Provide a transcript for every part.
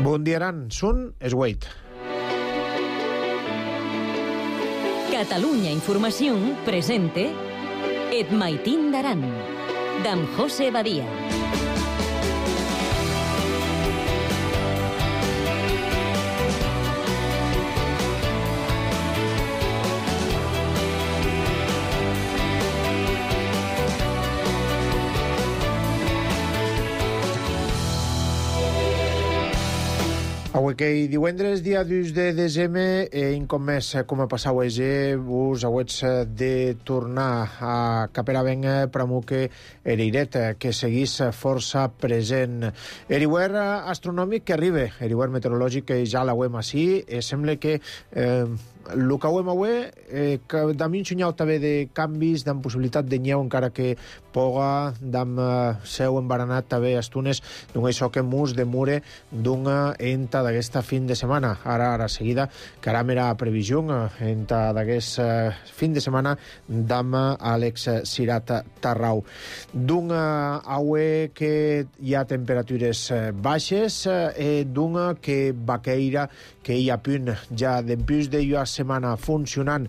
Bundiaran, Sun, Esweit. Catalunya Información presente Et Maitín d'Aran, d'en José Badia. Avui que divendres, dia 2 de desembre, un cop més, com a passau vos hauets de tornar a Caperavenc, Pramuque, Ereiret, que seguís força present. Eriuer astronòmic que arriba, eriuer meteorològic que ja l'auem així, sembla que el que auem avui, que d'am un xunyau també de canvis, d'am possibilitat de nyeu, encara que poga, d'am seu embaranat també estunes, d'un això que mus demure d'una enta d'aquesta fin de setmana. Ara seguida, caram era previsió enta d'aquest fin de setmana d'am Àlex Sirat Tarrau. D'una aue que hi ha temperatures baixes, d'una que vaqueira, que hi ha punt ja d'empús de jo setmana funcionant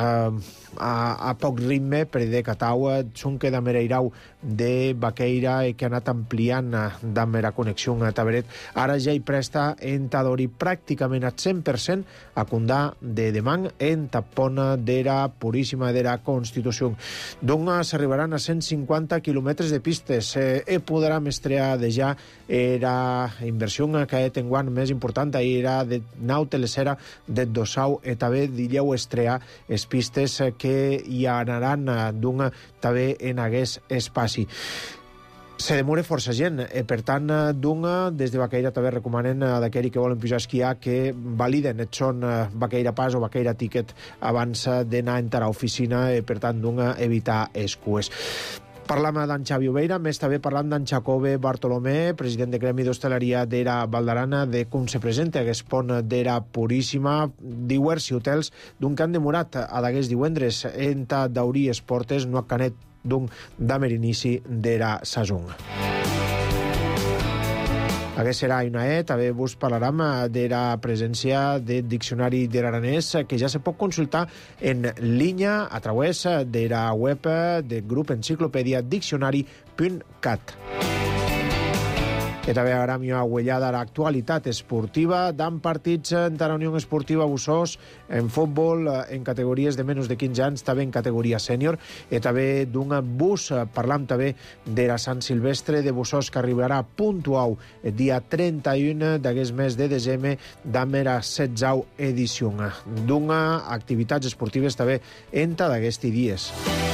a poc ritme, per de Catau, són que d'amereirau de Baqueira i que ha anat ampliant d'amera connexió a Taberet. Ara ja hi presta en Tadori pràcticament al 100% a Condà de Demang en Tapona d'era Puríssima d'era Constitució. Doncs s'arribaran a 150 quilòmetres de pistes. Podrà mestrear de ja era inversió que tenguan més important, era de nau telesera de Dossau i també d'illeu estrear les pistes que hi anaran d'un també en aquest espaci. Se demora força gent, per tant, des de Baqueira també recomanen d'aquells que volen pujar a esquiar que validen et són Baqueira Pas o Baqueira Ticket abans d'anar a entrar a oficina, per tant, evitar escues. Parlam d'en Xavi Obeira, més també parlant d'en Jacobe Bartolomé, president de Gremi d'Hostaleria d'era Valdarana, de com se presenta aquest pont d'era Puríssima, diuers i hotels d'un que han demorat a d'aquest divendres enta d'obrir les portes, no a canet d'un damer inici d'era Sazung. Aquest serà una també vos parlarem de la presència del diccionari de l'aranès que ja se pot consultar en línia a través de la web del grup enciclopèdia diccionari.cat. I també ara m'hi ha guanyat l'actualitat esportiva d'en partits de la Unió Esportiva Bussós en futbol, en categories de menys de 15 anys, també en categoria sènior, i també d'un bus, parlam també de la Sant Silvestre de Bussós, que arribarà puntuau el dia 31 d'aquest mes de desembre d'en la 16a edició. D'una activitats esportives també enta d'aquests dies.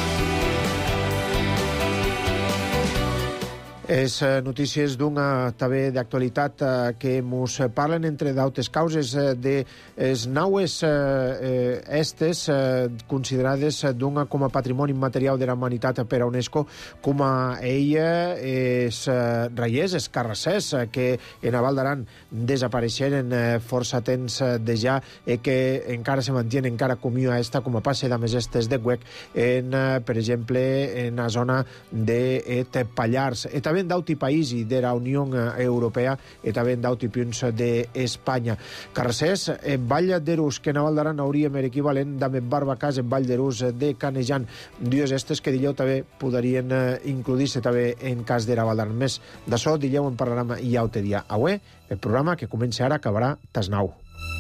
És notícies d'una també d'actualitat que mos parlen entre d'altres causes de les naues estes considerades d'una com a patrimoni immaterial de la humanitat per a UNESCO, com a ella és reiers, és carrassers que en a Val d'Aran desapareixeren força temps de ja i que encara se mantien encara com a esta, com a passe de més estes de Güec en, per exemple, en la zona de Pallars. I també d'auti païsi de la Unió Europea i també d'auti punts d'Espanya. Carracers, Vall d'Erús, que en Val d'Aran hauríem equivalent d'Amet Barbacàs en Vall d'Erús de Canejan. Dies estes que dileu també podrien incluir-se també en cas de la Val d'Aran. Més d'això dileu en parlarem i altre dia. Avui, el programa que comença ara acabarà tas 9.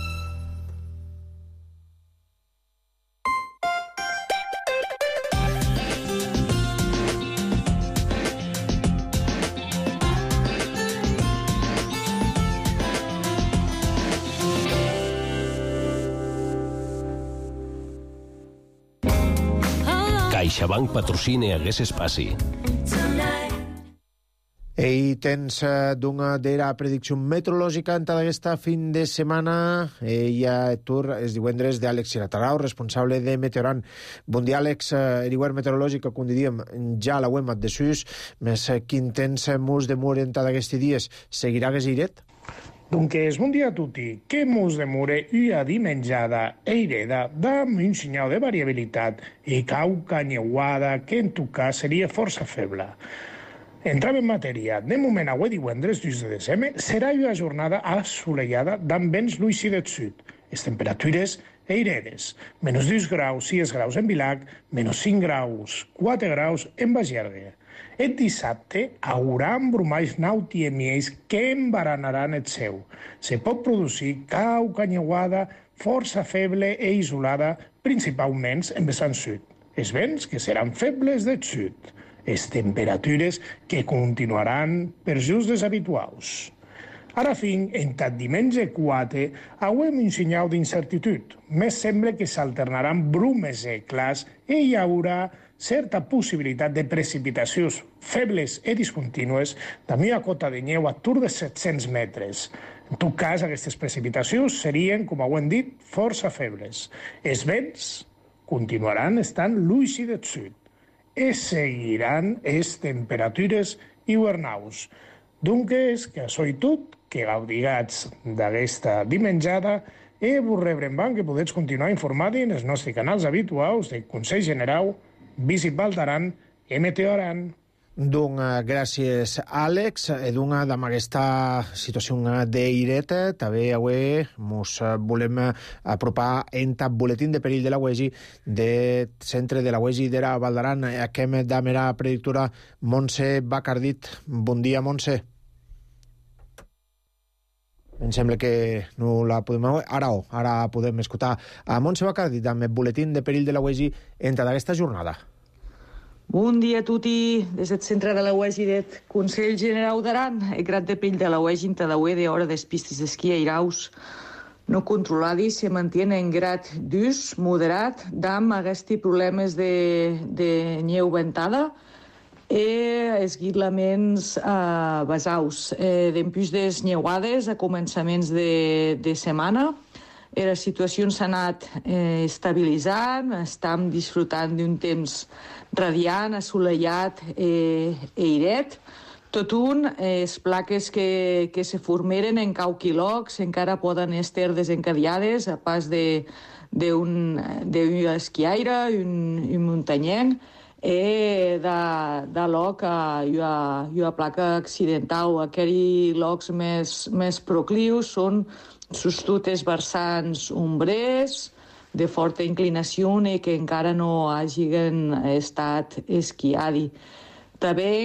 CaixaBank patrocina aquest espai. I tens d'una de la predicció meteorològica en aquesta fin de setmana. Ella és divendres d'Àlex Sirat Tarrau, responsable de Meteoran. Bon dia, Àlex. Eriuer meteorològica, com diríem, ja la web de sus, més quin temps mos demora en d'aquests dies. Seguirà Gesiret? Doncs bon dia a tutti. Che mos demure una dimengiata e ireda dammi un segnale de variabilitat e cauca niuada che in tu cas seria força feble. Entrant en matèria, de moment avui divendres, 2 de desembre, serà una jornada assolellada amb vents l'uix del sud. Les temperatures eiredes, menys 2 graus, 6 graus en Vilac, menys 5 graus, 4 graus en Bagergue. El dissabte haurà embrumalls nautiemiells que embaranaran el cel. Se pot produir cau canyeuada força feble i isolada, principalment en vessant sud. Els vents que seran febles del sud. Les temperatures que continuaran per just les habituals. Ara fin, en tant diumenge 4, hauem un senyal d'incertitud. Més sembla que s'alternaran brumes i clars i hi haurà certa possibilitat de precipitacions febles i discontínues d'una una cota de neu a tour de 700 metres. En tot cas, aquestes precipitacions serien, com ho hem dit, força febles. Els vents continuaran estant l'uix del sud i seguiran les temperatures hivernals. Doncs, que això i tot, que gaudigats d'aquesta dimenjada i vos rebrem que podeu continuar informats en els nostres canals habituals de Consell General, Visit Val d'Aran i Meteo Aran. Gràcies, Àlex. Amb aquesta situació d'airet, també avui ens volem apropar en el boletín de perill de la UEGI del centre de la UEGI de la Val d'Aran. Aquem de mera predictora Montse Bacardit. Bon dia, Montse. Em sembla que no la podem... Ara podem escoltar a Montse Bacardit amb el boletín de perill de la UEGI en aquesta jornada. Bon dia a tutti, des del centre de la UEGI del Consell General d'Aran. El grad de perill de la UEGI en Tadaué de hora des pistes d'esquí a Iraus no controladi se mantiene en grad d'ús moderat d'am aquests problemes de neu ventada i esguitlaments basaus. D'empús des neuades a començaments de setmana. La situació s'ha anat estabilitzant, estem disfrutant d'un temps radiant, assolellat i airet. Tot les plaques que se formeren en cauqui llocs encara poden estar desencadiades a pas d'un esquiaire, un muntanyenc, i de lloc a una placa accidental. Aquells llocs més proclius són sostutes vessants ombrers, de forta inclinació i que encara no hagin estat esquiadi. També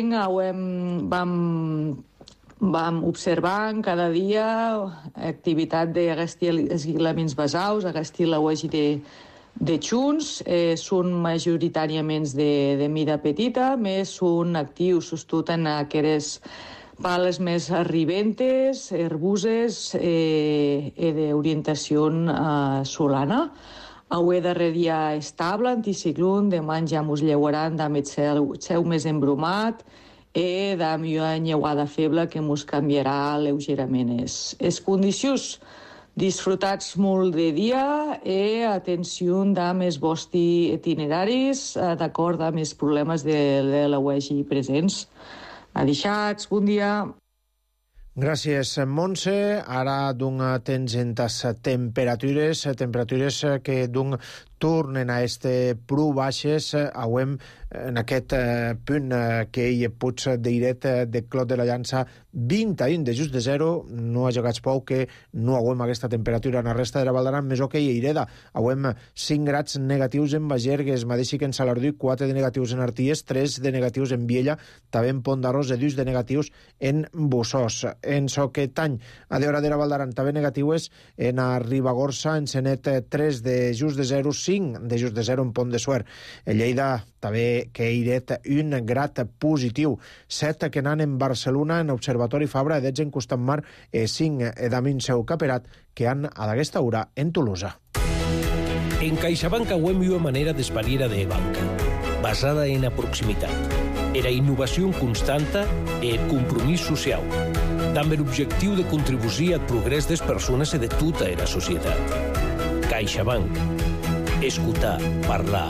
vam observar cada dia activitat d'aquests esguitlaments basaus, aquesta la UEGI de xuns, són majoritàriament de mida petita, més són actius, sobretot en aquestes pales més arribentes, herbuses i d'orientació solana. Avui darrer dia estable, anticiclón, demà ja mos lleuaran amb el cel més embrumat i amb una nyeuada feble que mos canviarà lleugerament les condicions. Disfrutats molt de dia i atenció amb els vostres itineraris d'acord amb els problemes de la UEGI presents. Adixats, bon dia. Gràcies, Montse. Ara tens en les temperatures que tornen a este pru baixes. Auem en aquest punt que hi puig d'airet de Clot de la Llança 21 de just de 0. No ha llegat poc que no auem aquesta temperatura en la resta de la Val d'Aran, més que hi Eireda. Auem 5 grads negatius en Bagergues, mateix que en Salardú, 4 de negatius en Arties, 3 de negatius en Viella, també en Pont d'Arròs, 2 de negatius en Bossós. En Soquetany, a l'hora de la Val d'Aran, també negatius en Ribagorça, en Senet, 3 de just de 0, 5 de just de 0 en Pont de Suert. En Lleida, també que airet un grad positiu. 7 que anan en Barcelona, en Observatori Fabra, 10 en Costamar, 5 d'Amin Seu Caperat, que han a d'aquesta hora en Tolosa. En CaixaBank auem una manera d'esparir de banca, basada en la proximitat, la innovació constanta i el compromís social, amb l'objectiu de contribuir al progrés de les persones i de tota la societat. CaixaBank. Escoltar, parlar,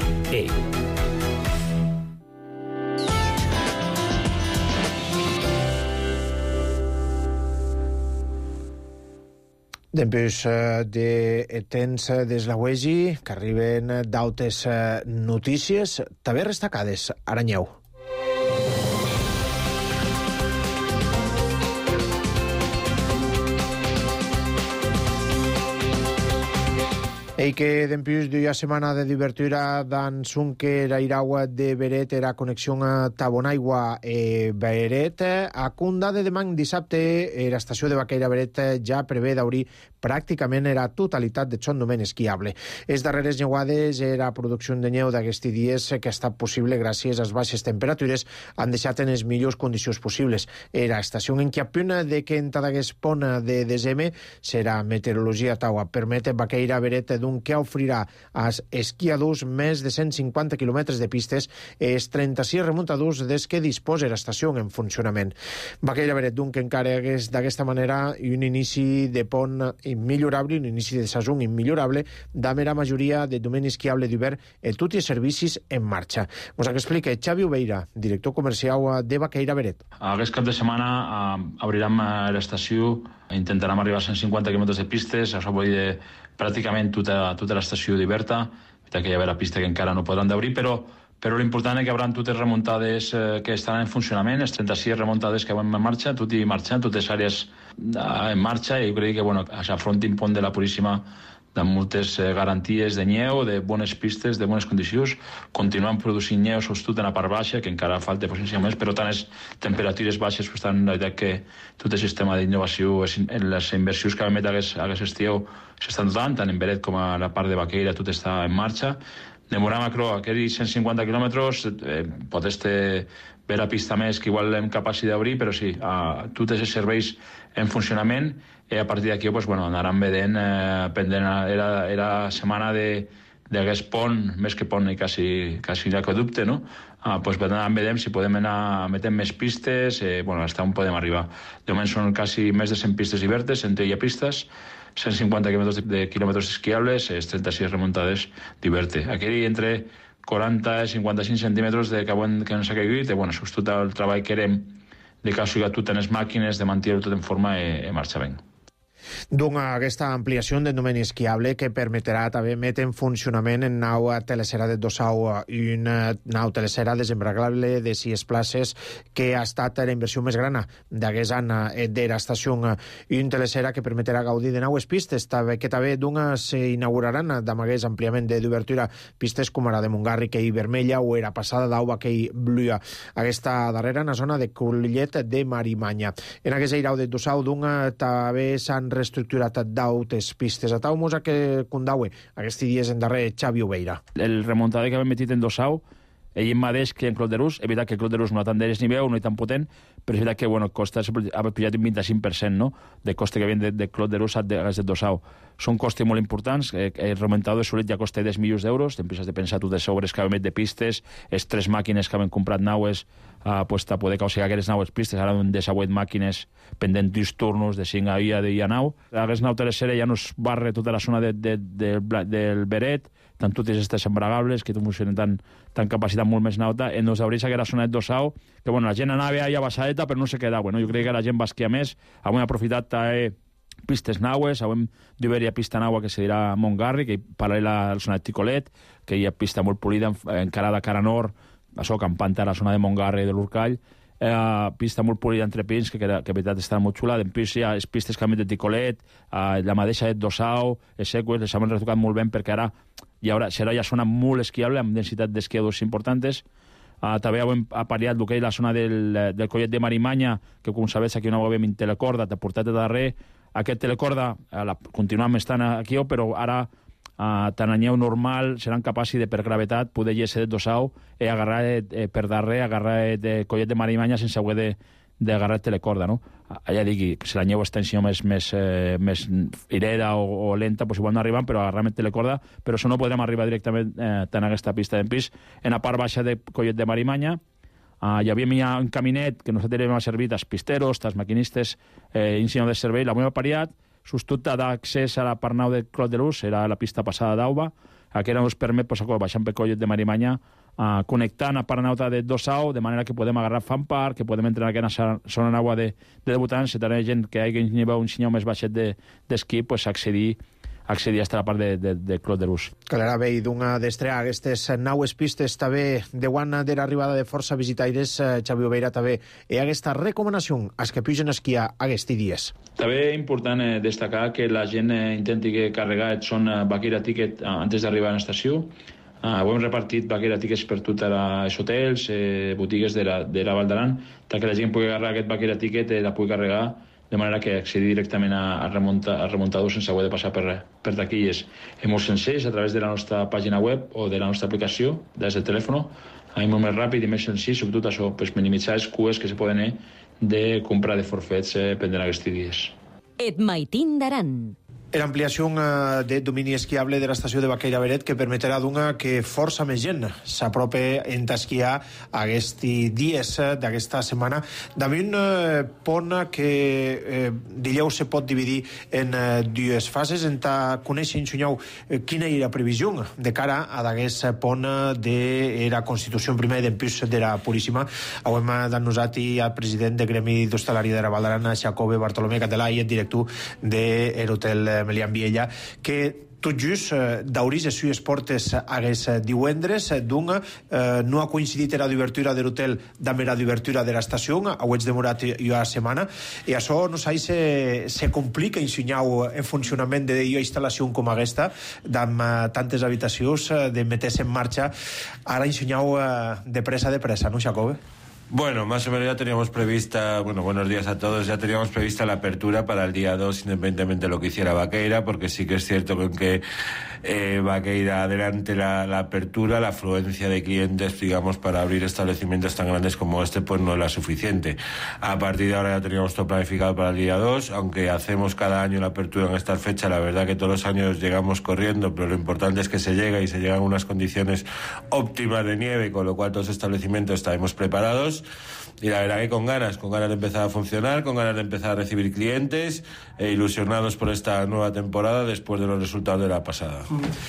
Després de temps des la UEGI, que arriben d'altres notícies, també destacades. Aranyeu. Ei que dempús d'una setmana de divertura dan Sunker a Iraua de Beret era connexió a Tabonaigua Beret. A Cunda de demà dissabte la estació de Baqueira Beret ja prevé d'obrir pràcticament la totalitat de son domen esquiable. Les darreres neuades era producció de neu d'aquests dies que ha estat possible gràcies a les baixes temperatures han deixat en les millors condicions possibles. La estació en Quiapuna de que en Tadagués Pont de desembre serà meteorologia taua. Permet Baqueira Beret d'un que ofrirà als esquiadors més de 150 quilòmetres de pistes els 36 remuntadors des que disposa l'estació en funcionament. Baqueira Beret d'un que encara hagués d'aquesta manera un inici de pont immillorable, un inici de saison immillorable d'ama la majoria de domeni esquiable d'hivern i tots els servicis en marxa. Ens explica Xavi Obeira, director comercial de Baqueira Beret. Aquest cap de setmana obrirem l'estació, intentarem arribar a 150 quilòmetres de pistes, això vol dir pràcticament tota l'estació d'Iberta, que hi ha la pista que encara no podran d'obrir, però l'important és que hi haurà totes remuntades que estaran en funcionament, les 36 remuntades que van en marxa, tot i marxant, totes les àrees en marxa, i jo crec que s'afrontin Pont de la Puríssima de moltes garanties de neu, de bones pistes, de bones condicions, continuant producint neu, sobretot en la part baixa, que encara falta potencialment, però tant les temperatures baixes, per tant, la veritat que tot el sistema d'innovació, les inversions que vam metre aquest estiu s'estan dotant, tant en Beret com a la part de Baqueira, tot està en marxa. Demorem aquells 150 quilòmetres, pot estar bé la pista més que igual hem capaç d'obrir, però sí, tots els serveis en funcionament, i a partir d'aquí anàrem vedent, pendent era setmana d'aquest pont, més que pont i quasi aqueducte, no? Anàrem vedent si podem anar metent més pistes, hasta on podem arribar. De moment són quasi més de 100 pistes obertes, entre elles pistes, 150 quilòmetres esquiables, 36 remuntades d'Iberte. Aquell entre 40 i 55 centímetres que ens ha caigut, i sobretot el treball que érem de casualitat tot en les màquines, de mantenir tot en forma i marxa bé. Aquesta ampliació de domeni esquiable que permetrà també metre en funcionament en nau telesera de Dossau i una nau telesera desembarcable de 6 places que ha estat la inversió més gran d'aquest any de l'estació i una telesera que permetrà gaudir de naues pistes que també s'inauguraran d'amagués ampliament d'obertura pistes com ara de Montgarri que hi vermella o era passada d'Auba que hi blua. Aquesta darrera en la zona de Collet de Marimanya. En aquest airau de Dossau també s'han reestructurat d'autes pistes a Taumosa que condaue aquests dies en darrer Xavi Obeira. El remuntador que hem metit en Dossau, ell mateix que en Clot de Rus, és veritat que Clot de Rus no ha tant d'eres ni veu, no és tan potent, però és veritat que costa ha pujat un 25%, no?, de coste que havien de Clot de Rus a de Dossau. Són costes molt importants, el remuntador de solet ja costa 10 milions d'euros, t'empiezes de pensar totes les obres que hem met de pistes, les 3 màquines que hem comprat naues, a poder causar aquestes naues pistes, ara hem de 8 màquines pendent 2 turnos de 5 a dia de nau. Aquesta nau telesera ja no es barra tota la zona del Beret, tant totes aquestes embragables, que funcionen tan capacitat molt més alta, en nos abreix aquella zona de Dossau, que la gent anava allà baixadeta, però no se quedava. Jo crec que la gent va esquiar més, hem aprofitat pistes naues, hem d'haver-hi pista naua que se dirà Montgarri, que paral·lela a la zona de Ticolet, que hi ha pista molt polida, encarada cara nord, això campant a la zona de Montgarri i de l'Urcall, pista molt polida entre pins, que veritat està molt xula. Després hi ha les pistes que han de Ticolet, la mateixa de Dossau, les seqües, les hem retocat molt bé perquè ara serà ja zona molt esquiable, amb densitat d'esquiadors importants. També hem apariat el que és la zona del Collet de Marimanya, que com sabeu aquí no ho veiem en telecorda, t'ha portat de darrer. Aquest telecorda continuem estant aquí, però ara tant a neu normal seran capaços de, per gravetat, poder lleser de Dossau i agarrar per darrer, agarrar de Collet de Marimanya sense haver d'agarrar telecorda, no? Ja digui, si la neu està en si més ireda o lenta, igual no arribem, però agarrem telecorda, però això no podrem arribar directament tant a aquesta pista d'en pis. En la part baixa de Collet de Marimanya hi havia un caminet que nosaltres hem servit als pisteros, als maquinistes, insignia de servei, l'hem apariat, substitut d'accés a la part nau de Clot de Rus, era la pista passada d'Auba, que ens permet baixant per Collet de Marimanya, connectant a part nauta de Dossau, de manera que podem agarrar Fanpar, que podem entrar en aquesta zona d'aigua de debutants, si tenen gent que hagi un nivell més baixet d'esquí, accedir accedir a la part de Clos de Rus. Calarà bé, d'una d'estrear aquestes naues pistes també de guana de l'arribada de força visitaires, Xavi Obeira també, i aquesta recomanació als que pugen a esquiar aquests dies. També és important destacar que la gent intenti carregar son Baqueira Ticket antes d'arribar a l'estació. Hem repartit Baqueira Tickets per tots els hotels, botigues de la Val d'Aran, perquè la gent pugui agarrar aquest Baqueira Ticket i la pugui carregar de manera que accedi directament al remuntador sense haver de passar per taquilles. És molt senzill, a través de la nostra pàgina web o de la nostra aplicació, des del telèfon, és molt més ràpid i més senzill, sobretot això, per minimitzar les cues que se poden de compra de forfets pendent aquests dies. Et Maitín d'Aran. L'ampliació de domini esquiable de l'estació de Baqueira Beret que permetrà que força més gent s'apropi en esquiar aquests dies d'aquesta setmana. Damunt pont que dijous se pot dividir en dues fases. En conèixer, Insunyau, quina era la previsió de cara a aquest pont de la Constitució primer i d'empús de la Puríssima. Ho hem denosat al president de Gremi d'Hostaleria de la Val d'Aran, Jacobe Bartolomé Català, i el director de l'hotel Melian Viella, que tot just d'obrir les sues portes aquests divendres, no ha coincidit la d'obertura de l'hotel amb la d'obertura de l'estació, ho heig demorat una setmana, i això no sé si se complica ensenyar en funcionament d'una instal·lació com aquesta, amb tantes habitacions, de meter-se en marxa, ara ensenyar de pressa, ¿no, Jacobe? Bueno, más o menos ya teníamos prevista, buenos días a todos, ya teníamos prevista la apertura para el día 2, independientemente de lo que hiciera Baqueira, porque sí que es cierto que Baqueira adelante la apertura, la afluencia de clientes, digamos, para abrir establecimientos tan grandes como este, pues no es la suficiente. A partir de ahora ya teníamos todo planificado para el día 2, aunque hacemos cada año la apertura en esta fecha, la verdad que todos los años llegamos corriendo, pero lo importante es que se llega y se llega en unas condiciones óptimas de nieve, con lo cual todos los establecimientos estaremos preparados. Y la verdad que con ganas de empezar a funcionar, con ganas de empezar a recibir clientes, ilusionados por esta nueva temporada después de los resultados de la pasada.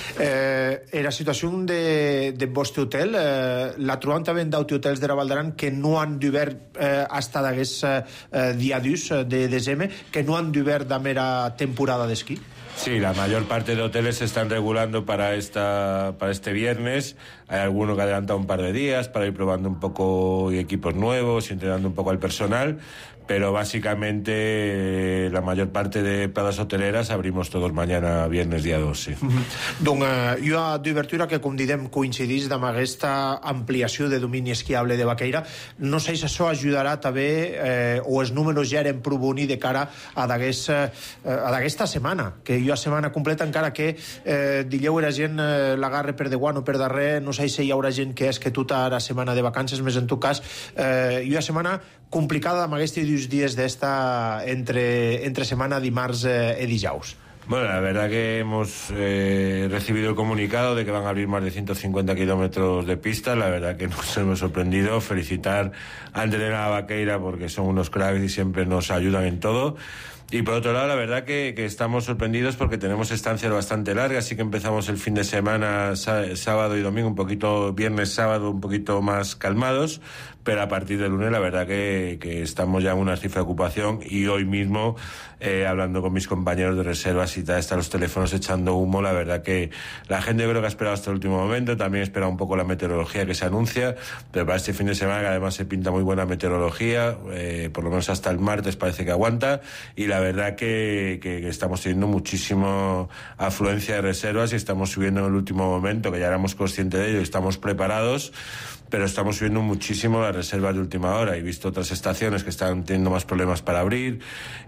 La situació de vostre hotel, la trobam també d'autohotels de la Val d'Aran que no han d'obert hasta d'aquest dia 2 de desembre, que no han d'obert de mera temporada d'esquí? Sí, la mayor parte de hoteles se están regulando para este viernes. Hay alguno que ha adelantado un par de días para ir probando un poco equipos nuevos y entrenando un poco al personal, pero básicamente la mayor parte de plazas hoteleras abrimos todos mañana, viernes, dia 2, sí. Doncs hi ha d'obertura que, com diem, coincidís amb aquesta ampliació de domini esquiable de Baqueira. No sé si això ajudarà també, o els números ja eren prou bons de cara a d'aquesta setmana, que hi ha setmana completa, encara que digueu la gent l'agarre per de guant o per darrer, no sé si hi haurà gent que és que tota la setmana de vacances, més en tot cas, hi ha setmana complicada amb aquests dies d'esta entre semana, dimarts y dijous. Bueno, la verdad que hemos recibido el comunicado de que van a abrir más de 150 kilómetros de pista. La verdad que nos hemos sorprendido. Felicitar a Andrea Baqueira porque son unos cracks y siempre nos ayudan en todo. Y por otro lado, la verdad que estamos sorprendidos porque tenemos estancias bastante largas, así que empezamos el fin de semana, sábado y domingo, viernes, sábado, un poquito más calmados, pero a partir del lunes la verdad que estamos ya en una cifra de ocupación, y hoy mismo, hablando con mis compañeros de reservas y tal, están los teléfonos echando humo. La verdad que la gente, yo creo que ha esperado hasta el último momento, también espera un poco la meteorología que se anuncia, pero para este fin de semana, que además se pinta muy buena meteorología, por lo menos hasta el martes parece que aguanta, y la verdad que estamos teniendo muchísima afluencia de reservas y estamos subiendo en el último momento, que ya éramos conscientes de ello y estamos preparados, pero estamos subiendo muchísimo las reservas de última hora. He visto otras estaciones que están teniendo más problemas para abrir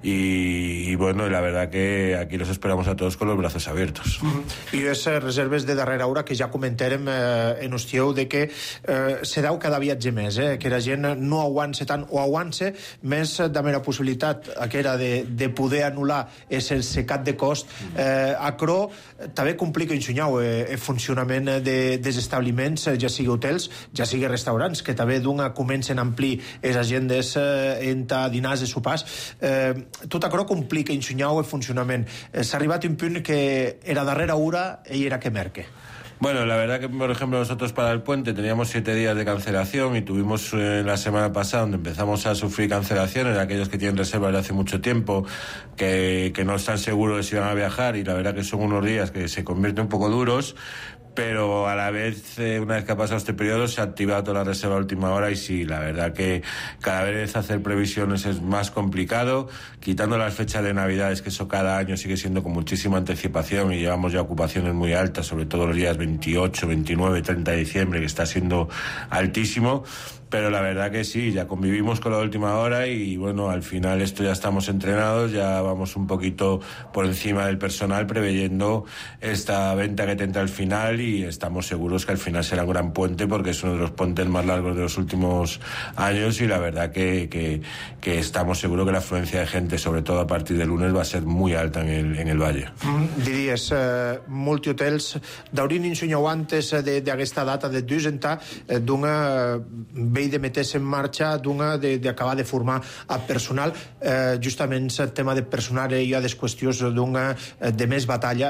y bueno, la verdad que aquí los esperamos a todos con los brazos abiertos. I les reserves de darrera hora que ja comentarem en hostieu de que se deu cada viatge més, que la gent no aguance tant o aguance més de mera possibilitat que era de poder anul·lar el secat de cost. Acro també complica ensenyar el funcionament dels establiments, ja sigui hotels, ja sigui restaurants, que també comencen a amplir les agendes entre dinars i sopars. Tot això complica ensenyar el funcionament. S'ha arribat a un punt que era darrera hora i era que merque. Bueno, la verdad que, por ejemplo, nosotros para el puente teníamos 7 días de cancelación y tuvimos la semana pasada donde empezamos a sufrir cancelaciones, aquellos que tienen reservas de hace mucho tiempo, que no están seguros de si van a viajar, y la verdad que son unos días que se convierten un poco duros, pero a la vez, una vez que ha pasado este periodo, se ha activado toda la reserva a última hora y sí, la verdad que cada vez hacer previsiones es más complicado, quitando las fechas de Navidades, que eso cada año sigue siendo con muchísima anticipación y llevamos ya ocupaciones muy altas, sobre todo los días 28, 29, 30 de diciembre, que está siendo altísimo. Pero la verdad que sí, ya convivimos con la última hora y bueno, al final esto ya estamos entrenados, ya vamos un poquito por encima del personal preveyendo esta venta que tendrá al final y estamos seguros que al final será un gran puente porque es uno de los puentes más largos de los últimos años y la verdad que estamos seguros que la afluencia de gente, sobre todo a partir del lunes, va a ser muy alta en el Valle. Diries, multihotels d'haurin insinuat antes d'aquesta data de presentar d'una vell de meter-se en marxa, d'una d'acabar de formar a personal. Justament el tema de personal hi ha des qüestions d'una de més batalla,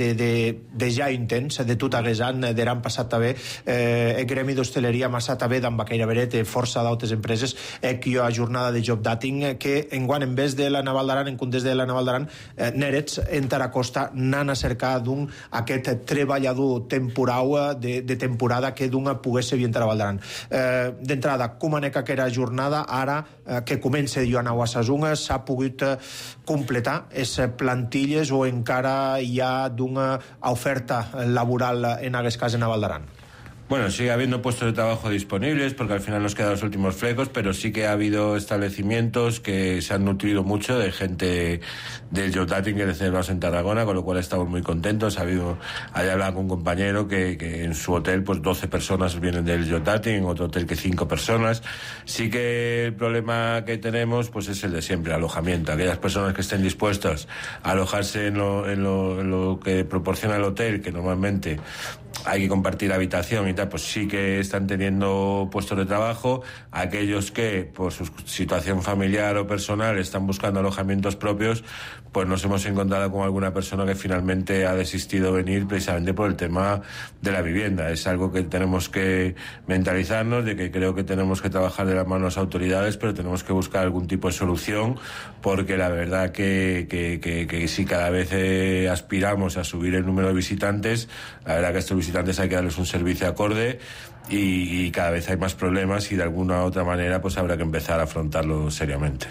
de ja intents, de tot hagués an, d'eran passat també el gremi d'hostaleria massa també d'en Baqueira Beret, força d'altres empreses, que hi ha jornada de job dating, que enguany en vez de la Naval d'Aran, en comptes de la Naval d'Aran, nerets en Taracosta n'han a cercar d'un aquest treballador temporal de temporada que d'una pogués ser bien a la Naval d'Aran. D'entrada, com aneca que era jornada, ara que comença jo a Sasunga, s'ha pogut completar les plantilles o encara hi ha d'una oferta laboral en aquest cas en Naval d'Aran? Bueno, sigue habiendo puestos de trabajo disponibles porque al final nos quedan los últimos flecos, pero sí que ha habido establecimientos que se han nutrido mucho de gente del job dating que celebramos en Tarragona, con lo cual estamos muy contentos. Ayer hablaba con un compañero que en su hotel pues 12 personas vienen del job dating, en otro hotel que 5 personas. Sí que el problema que tenemos pues es el de siempre, alojamiento. Aquellas personas que estén dispuestas a alojarse en lo que proporciona el hotel, que normalmente hay que compartir habitación y tal, pues sí que están teniendo puestos de trabajo. Aquellos que por su situación familiar o personal están buscando alojamientos propios, pues nos hemos encontrado con alguna persona que finalmente ha desistido venir precisamente por el tema de la vivienda. Es algo que tenemos que mentalizarnos, de que creo que tenemos que trabajar de la mano a las autoridades, pero tenemos que buscar algún tipo de solución, porque la verdad que si cada vez aspiramos a subir el número de visitantes, la verdad que estos visitantes hay que darles un servicio acorde y cada vez hay más problemas y de alguna u otra manera pues habrá que empezar a afrontarlo seriamente.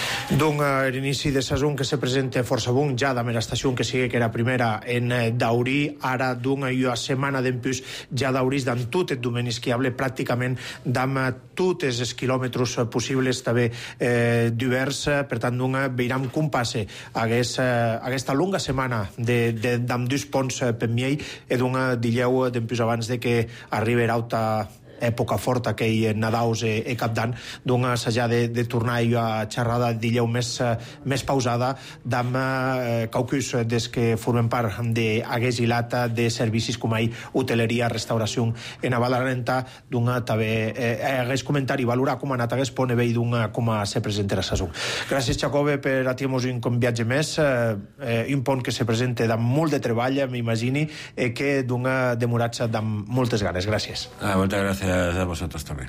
L'inici de saison que se presenta força bon, ja de l'estació que sigui que era primera en Daurí, ara una setmana d'empús ja Daurís d'en tot el domeni esquiable, pràcticament d'am tots els quilòmetres possibles també divers, per tant veiram com passe aquesta longa setmana d'am dos ponts per miei i dilleu d'empús abans de que arribi l'auta època forta que hi Nadaus i Cap d'Any, s'ha de tornar a xerrada dilleu més pausada d'am caucus des que formem part d'Agués i Lata de servicis com ahir hoteleria, restauració en Avalarenta, també hagués comentari valorar com ha anat hagués pone bé com se presenta la saison. Gràcies Jacobe per atendre-nos un viatge més, un pont que se presenta amb molt de treball, m'imagini, que demorat-se amb moltes ganes. Gràcies. Moltes gràcies a vosotros también.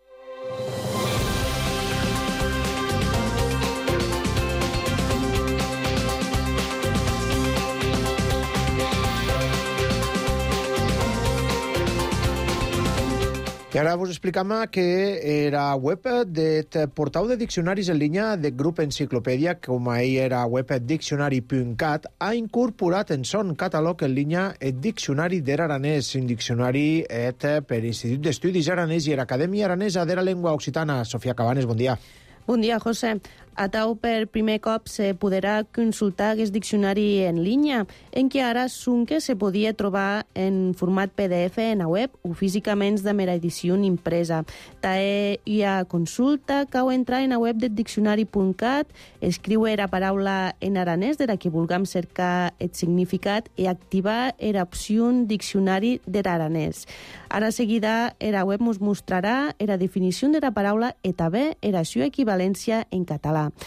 I ara vos explicam que era web del portal de diccionaris en línia del grup Enciclopèdia, com ahir era web diccionari.cat, ha incorporat en son catàleg en línia el diccionari d'Aranès, un diccionari per l'Institut d'Estudis Aranès i l'Acadèmia Aranesa de la Llengua Occitana. Sofia Cabanes, bon dia. Bon dia, José. Atau per primer cop se podrà consultar aquest diccionari en línia, en què ara sonque se podia trobar en format PDF en la web o físicament de mera edició impresa. També hi ha consulta, cau entrar en la web del diccionari.cat, escriure la paraula en aranès de la que vulguem cercar el significat i activar l'opció diccionari de l'aranès. Ara seguida la web ens mostrarà la definició de la paraula i també la seva equivalència en català.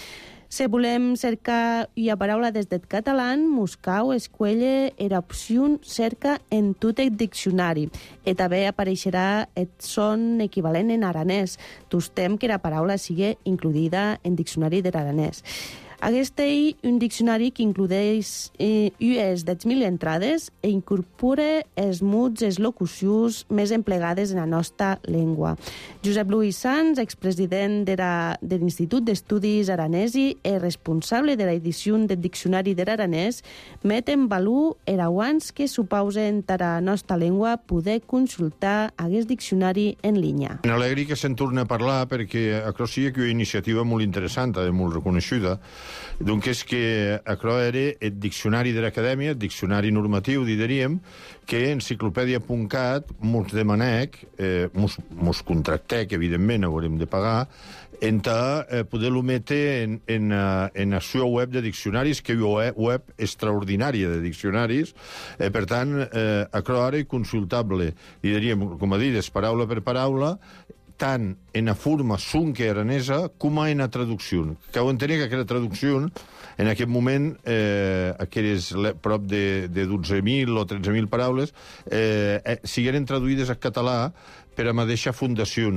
Si volem cercar una paraula des del català, Moscou escuelle era opció cerca en tot el diccionari. I també apareixerà el son equivalent en aranès. Tostem que la paraula sigui incluïda en diccionari de l'aranès. Aquest és un diccionari que includeix unes 10.000 entrades i incorpora els mots i les locucions més emplegades en la nostra llengua. Josep Lluís Sans, expresident de l'Institut d'Estudis Aranesi i responsable de l'edició del Diccionari de l'Aranès, met en valor els avanços que suposen per a la nostra llengua poder consultar aquest diccionari en línia. M'alegri que se'n torna a parlar perquè això sí que és una iniciativa molt interessant i molt reconeguda. Donc és que això era el diccionari de l'acadèmia, el diccionari normatiu, diríem, que enciclopèdia.cat mos demanec, mos contractec, evidentment, haurem de pagar, poder-lo metre en la seva web de diccionaris, que és una web extraordinària de diccionaris. Per tant, això ara és consultable, diríem, com a dit, paraula per paraula, tant en la forma sunca aranesa com en la traducció. Cal entenir que aquella traducció, en aquest moment, aquelles prop de 12.000 o 13.000 paraules, sigueren traduïdes al català per a la mateixa fundació.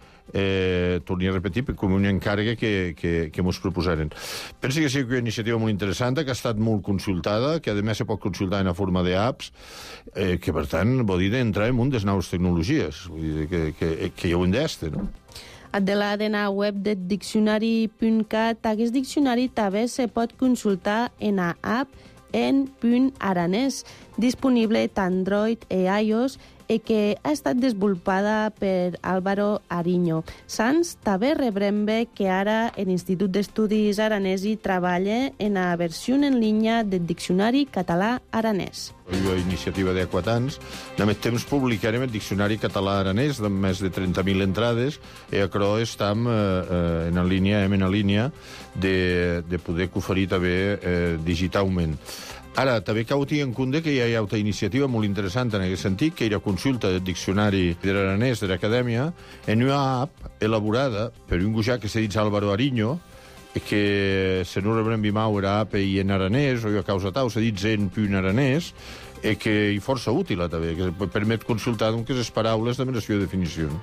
Torni a repetir, com una encàrrega que ens proposaren. Penso que és una iniciativa molt interessant, que ha estat molt consultada, que a més se pot consultar en la forma d'apps, que per tant vol dir d'entrar en un de les noves tecnologies, vull dir que hi ha un d'este, no? De la web de diccionari.cat, aquest diccionari també se pot consultar en la app en .aranès, disponible tant Android i iOS, i que ha estat desenvolupada per Álvaro Ariño. Sans també rebrem bé que ara l'Institut d'Estudis Aranesi treballa en la versió en línia del Diccionari Català-Aranès. La iniciativa d'Aquatans, de més temps publicarem el Diccionari Català-Aranès de més de 30.000 entrades i això estem en línia de poder oferir també digitalment. Ara, també cal tenir en compte que hi ha altra iniciativa molt interessant en aquest sentit, que era consulta del diccionari de l'aranès de l'acadèmia en una app elaborada per un gojat que s'ha dit Álvaro Ariño, que se no rebrem bimau era app i en aranès, o a causa tau s'ha dit zen.aranès, i que és força útil també, que permet consultar les paraules de la seva definició.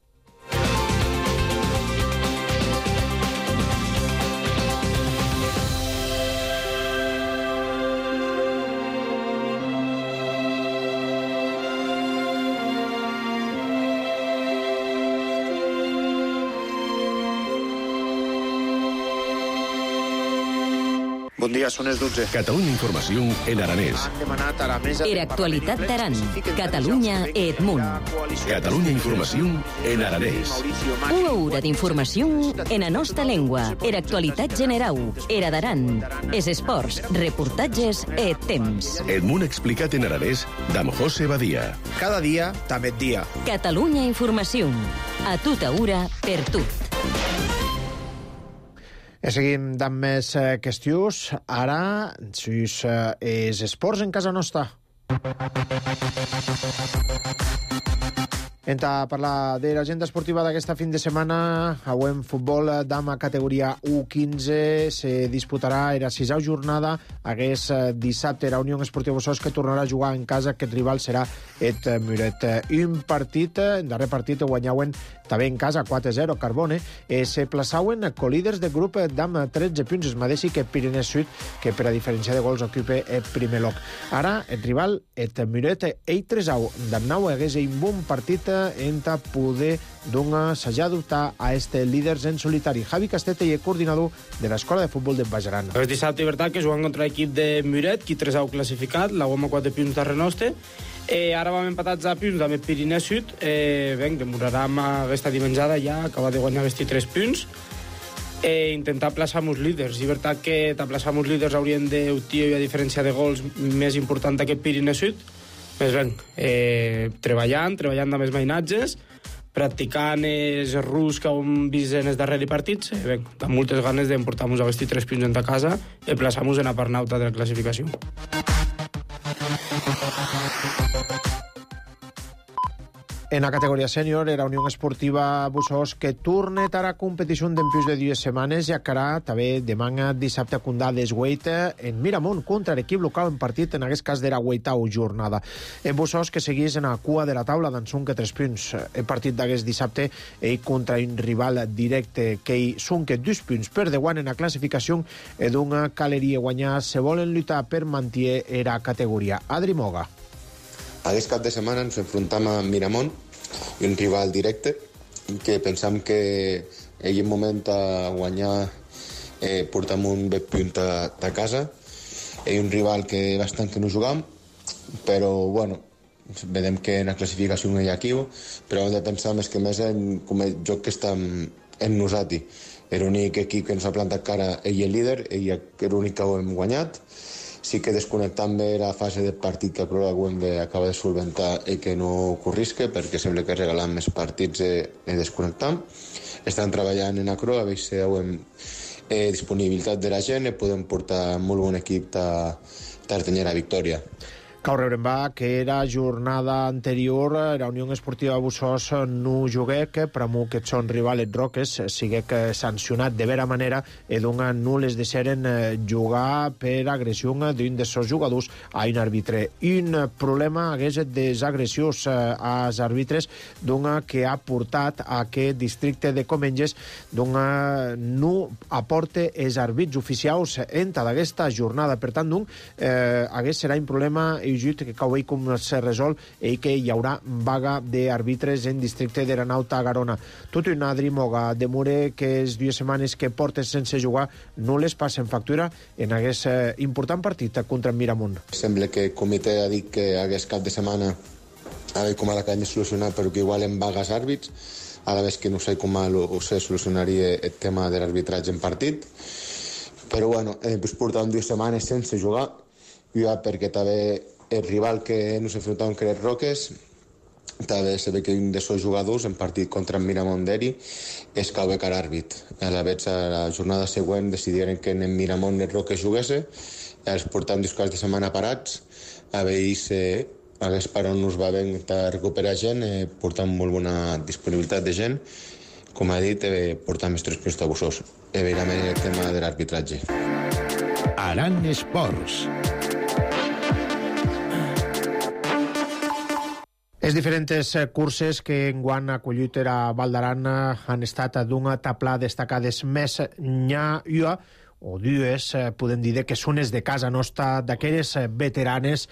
Bon dia, són les 12. Catalunya Informació en aranès. Era actualitat d'Aran. Catalunya et munt. Catalunya Informació en aranès. Una hora d'informació en la nostra llengua. Era actualitat general. Era d'Aran. És esports, reportatges et temps. El munt explicat en aranès d'Am José Badia. Cada dia, també dia. Catalunya Informació. A tota hora, per tot. Seguim amb més qüestions. Ara, és esports en casa nostra. Hem de parlar de l'agenda esportiva d'aquesta fin de setmana. Avui en futbol dama categoria U15 se disputarà la 6a jornada. Aquest dissabte la Unió Esportiva Bossòs que tornarà a jugar en casa. Aquest rival serà et Muret. Un partit, en darrer partit guanyaven també en casa 4-0 Carbone. Se plaçaven colíders del grup d'am 13 punts, el mateix que Pirineu Sud, que per a diferència de gols ocupa el primer lloc. Ara el rival et Muret ell 3-0. D'Amnau hagués un bon partit en poder s'hagi adoptar a este líders en solitari. Javi Castete i el coordinador de l'Escola de Futbol de Bajaran. El dissabte, veritat, que jugant contra l'equip de Muret, qui 3-0 classificat, la UAM a 4 punts darrere nostre. Ara vam empatats a punts amb el Pirineu Sud. Demorarem aquesta dimenjada ja, acabar de guanyar aquests 3 punts. Intentar plaçar-nos líders. És veritat que plaçar-nos líders haurien d'obtenir a diferència de gols més important d'aquest Pirineu Sud. Més ben, treballant amb els mainatges, practicant els rus que hem vist en els darrers partits, amb moltes ganes d'emportar-nos aquests 3 punts en casa i plaçar-nos en la part nauta de la classificació. En la categoria sènior era Unió Esportiva Bussos que tornarà a competició d'empius de 2 setmanes i acarà també demà dissabte a Condà d'Esgueita en Miramont contra l'equip local en partit, en aquest cas d'era 8a jornada. En Bussos que seguís en la cua de la taula d'en Sunque 3 punts. El partit d'aquest dissabte ell contra un rival directe que ell Sunque 2 punts per deguant en la classificació i d'una caleria guanyar se volen lluitar per mantenir era categoria. Adri Moga. Aquest cap de setmana ens enfrontam a Miramont, un rival directe, que pensam que ell en moment a guanyar portam un bé punt a casa. És un rival que bastant que no jugam, però bueno, vedem que en la classificació no hi ha aquí, però hem de pensar més que més en com el joc que està en nosaltres. És l'únic equip que ens ha plantat cara, ell és líder, ell és l'únic que ho hem guanyat. Sí que desconnectant bé la fase de partit que prova Wembe acaba de solventar i que no corrisque, perquè sembla que regalant més partits i desconnectant. Estan treballant en Acro, a veure si hi disponibilitat de la gent i podem portar molt bon equip a tenir la victòria. Cau rebrembar que era jornada anterior la Unió Esportiva Bussos no jugué que per amor que són rivals Roques sigue que sancionat de vera manera i dona nules de seren jugar per agressió d'un dels seus jugadors a un arbitre. Un problema hagués des agressions als àrbitres dona que ha portat a que districte de Comenges dona no aporte els àrbits oficials entre d'aquesta jornada. Per tant, hagués serà un problema que cau com se resol i que hi haurà vaga d'àrbitres en districte d'Eranauta a Garona. Tot un Adri Moga demora que les 2 setmanes que portes sense jugar no les passen factura en aquest important partit contra Miramont. Sembla que el comitè ha dit que aquest cap de setmana a veure com a la canya solucionar, però que igual en vagues àrbits, a la vegada que no sé com se solucionaria el tema de l'arbitratge en partit. Però bueno, portàvem 2 setmanes sense jugar, perquè també el rival que ens enfrontàvem que era Roques, també se ve que un dels seus jugadors en partit contra Miramont d'Eri és cau becar àrbit. A la vegada, a la jornada següent decidiren que en Miramont el Roques jugués, els portàvem 2 caps de setmana parats, a veure si hagués per on nos va bé recuperar gent, portant molt bona disponibilitat de gent, com ha dit, portant més 3 punts de Bussos. Veurem el tema de l'arbitratge. Aran Esports. Les diferents curses que enguany ha acollit a Val d'Aran han estat d'una tapla destacades més nya o dues, podem dir que són de casa nostra, d'aquelles veteranes.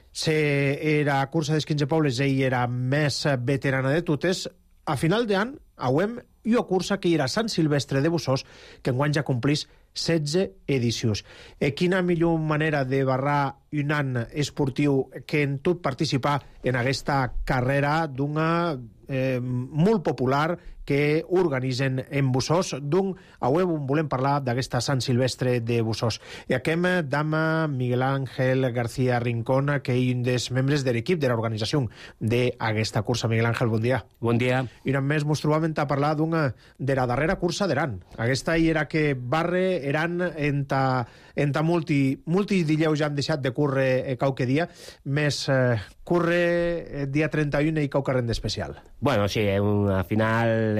La cursa dels 15 pobles ell era més veterana de totes. A final d'any, auem una cursa que era Sant Silvestre de Bussos, que enguany ja complís 16 edicions. Quina millor manera de barrar un any esportiu que en tot participar en aquesta carrera d'una molt popular que organitzen en Bussos. Avui volem parlar d'aquesta Sant Silvestre de Bussos. I aquí dama Miguel Ángel García Rincón, que és un dels membres de l'equip de l'organització d'aquesta cursa. Miguel Ángel, bon dia. Bon dia. I només mos trobàvem a parlar de la darrera cursa d'Eran. Aquesta era que barre Eran enta multi dileu ja han deixat de córrer qualque dia, més corre dia 31 i qualque renda especial. Bueno, sí, a final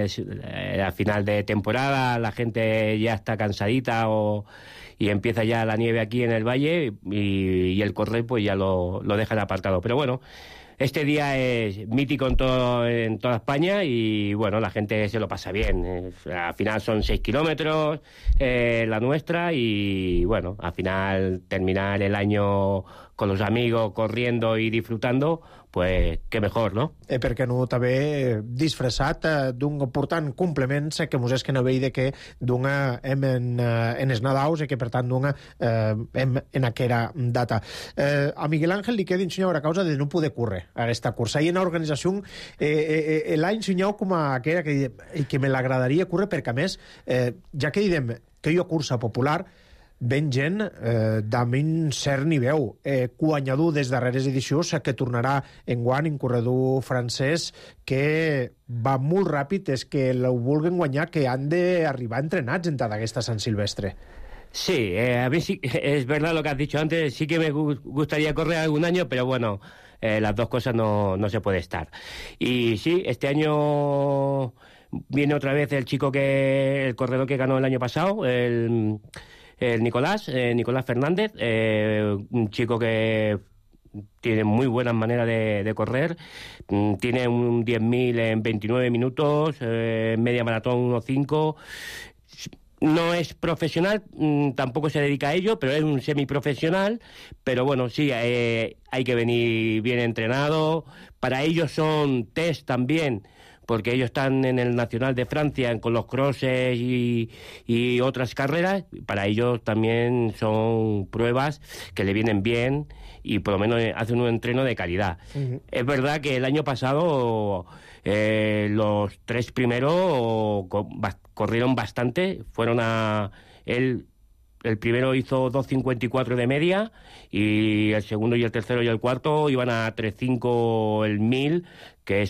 de temporada la gente ya está cansadita y empieza ya la nieve aquí en el valle y el correr pues ya lo dejan aparcado. Pero bueno, este día es mítico en toda España y bueno, la gente se lo pasa bien. Al final son 6 kilómetros la nuestra y bueno, al final terminar el año con los amigos corriendo y disfrutando, pues qué mejor, no? Perquè no també disfressat portant complements que mos és que no veia que hem en els Nadals i que per tant hem en aquella data. A Miguel Ángel li queda ensenyar a causa de no poder córrer a aquesta cursa. I en l'organització l'ha ensenyat com a aquella que me l'agradaria córrer perquè a més, ja que diem que hi ha cursa popular, ben gent d'un cert nivell, guanyador des darreres edicions que tornarà enguany un corredor francès que va molt ràpid, és que el vulguin guanyar, que han d'arribar entrenats entre d'aquesta Sant Silvestre. Sí, a mí sí, es verdad lo que has dicho antes, sí que me gustaría correr algún año, pero bueno, las dos cosas no se puede estar. Y sí, este año viene otra vez el corredor que ganó el año pasado, el Nicolás Fernández, un chico que tiene muy buenas maneras de correr, tiene un 10.000 en 29 minutos, media maratón 1.5. No es profesional, tampoco se dedica a ello, pero es un semiprofesional. Pero bueno, sí, hay que venir bien entrenado. Para ellos son test también, porque ellos están en el Nacional de Francia con los crosses y otras carreras. Para ellos también son pruebas que le vienen bien y por lo menos hacen un entreno de calidad. Uh-huh. Es verdad que el año pasado los 3 primeros corrieron bastante, fueron el primero hizo 2.54 de media y el segundo y el tercero y el cuarto iban a 3.5 el 1.000, que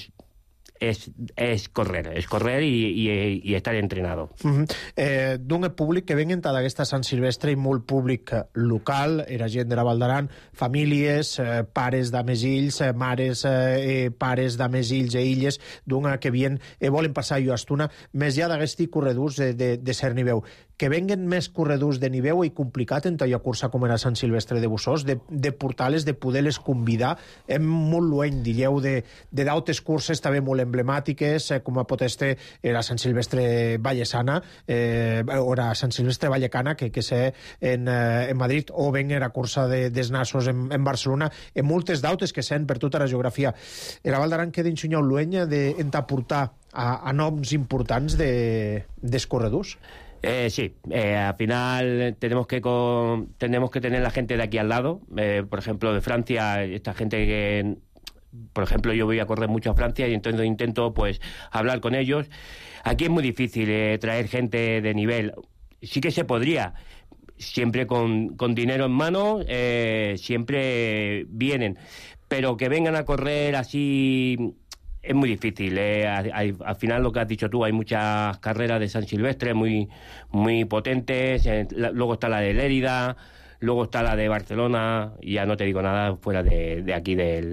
es correr i estar entrenado. D'un públic que ven entrada aquesta Sant Silvestre i molt públic local, era gent de la Val d'Aran, famílies, pares d'amesills, mares, pares d'amesills i illes, d'un que volen passar jo estona, més ja d'aguesti corredors de cert nivell. Que venguen més corredors de nivell i complicat en tota cursa com era Sant Silvestre de Bussós, de portar-les, de poder-les convidar. Hem molt lluny, diríeu, de d'altres curses també molt emblemàtiques, com a pot este era Sant Silvestre Vallesana, o era Sant Silvestre Vallecana, que sé en Madrid, o ben era cursa dels Nassos en Barcelona, en moltes d'altres que sent per tota la geografia. Era Val d'Aran queda enxunyar luenya d'entaportar a noms importants dels corredors. Sí, al final tenemos que tener la gente de aquí al lado, por ejemplo de Francia, esta gente que, por ejemplo, yo voy a correr mucho a Francia y entonces intento pues hablar con ellos. Aquí es muy difícil traer gente de nivel, sí que se podría, siempre con dinero en mano, siempre vienen, pero que vengan a correr así es muy difícil. Al final, lo que has dicho tú, hay muchas carreras de San Silvestre muy potentes. Luego está la de Lérida, luego está la de Barcelona, y ya no te digo nada fuera de aquí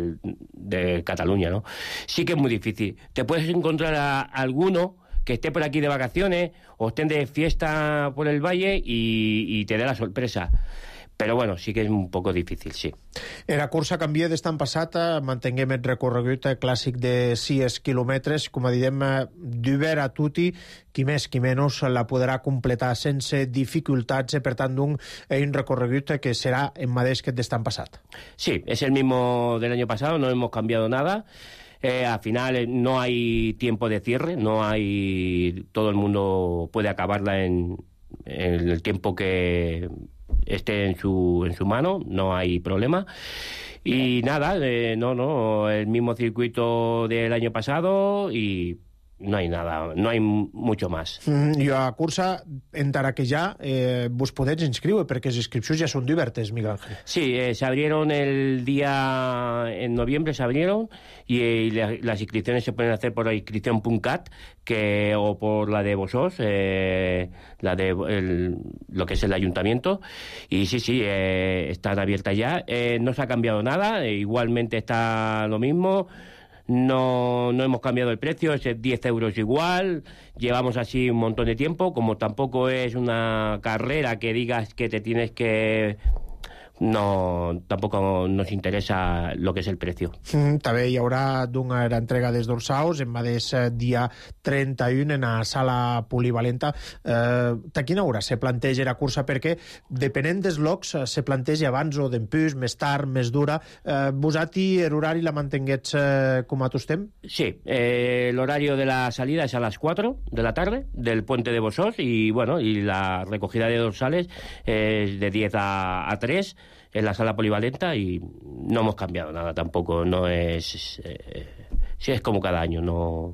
de Cataluña, ¿no? Sí que es muy difícil. Te puedes encontrar a alguno que esté por aquí de vacaciones o estén de fiesta por el valle y te dé la sorpresa. Però bueno, sí que és un poc difícil, sí. La cursa canvia d'estan passat, mantenguem el recorregut clàssic de 6 quilòmetres, com a diem, d'obert a tutti, qui més qui menys la podrà completar sense dificultats, per tant, un recorregut que serà el mateix que d'estan passat. Sí, es el mismo del año pasado, no hemos cambiado nada. Al final no hay tiempo de cierre, todo el mundo puede acabarla en el tiempo que esté en su mano, no hay problema. Y nada, el mismo circuito del año pasado y no hay nada, no hay mucho más. I a cursa, encara que ja vos podeu inscriure, perquè les inscripcions ja són obertes, Miguel Ángel. Sí, se abrieron en noviembre se abrieron y las inscripciones se pueden hacer por la inscripción.cat o por la de Bossós, la de lo que es el ayuntamiento, y sí, están abiertas ya. No se ha cambiado nada, igualmente está lo mismo. No hemos cambiado el precio, es 10 euros igual, llevamos así un montón de tiempo, como tampoco es una carrera que digas que te tienes que... No, tampoco nos interesa lo que es el precio. També hi haurà una entrega dels dorsals en mateix dia 31 en la sala polivalenta. A quina hora se planteja la cursa? Perquè depenent dels locs se planteja abans o d'empús, més tard, més dura. Vosati, l'horari la mantenguets com a tostem? Sí, el horario de la salida es a las 4 de la tarde del puente de Bossós y la recogida de dorsales es de 10 a 3 en la sala polivalenta y no hemos cambiado nada tampoco, no es... sí, es como cada año, no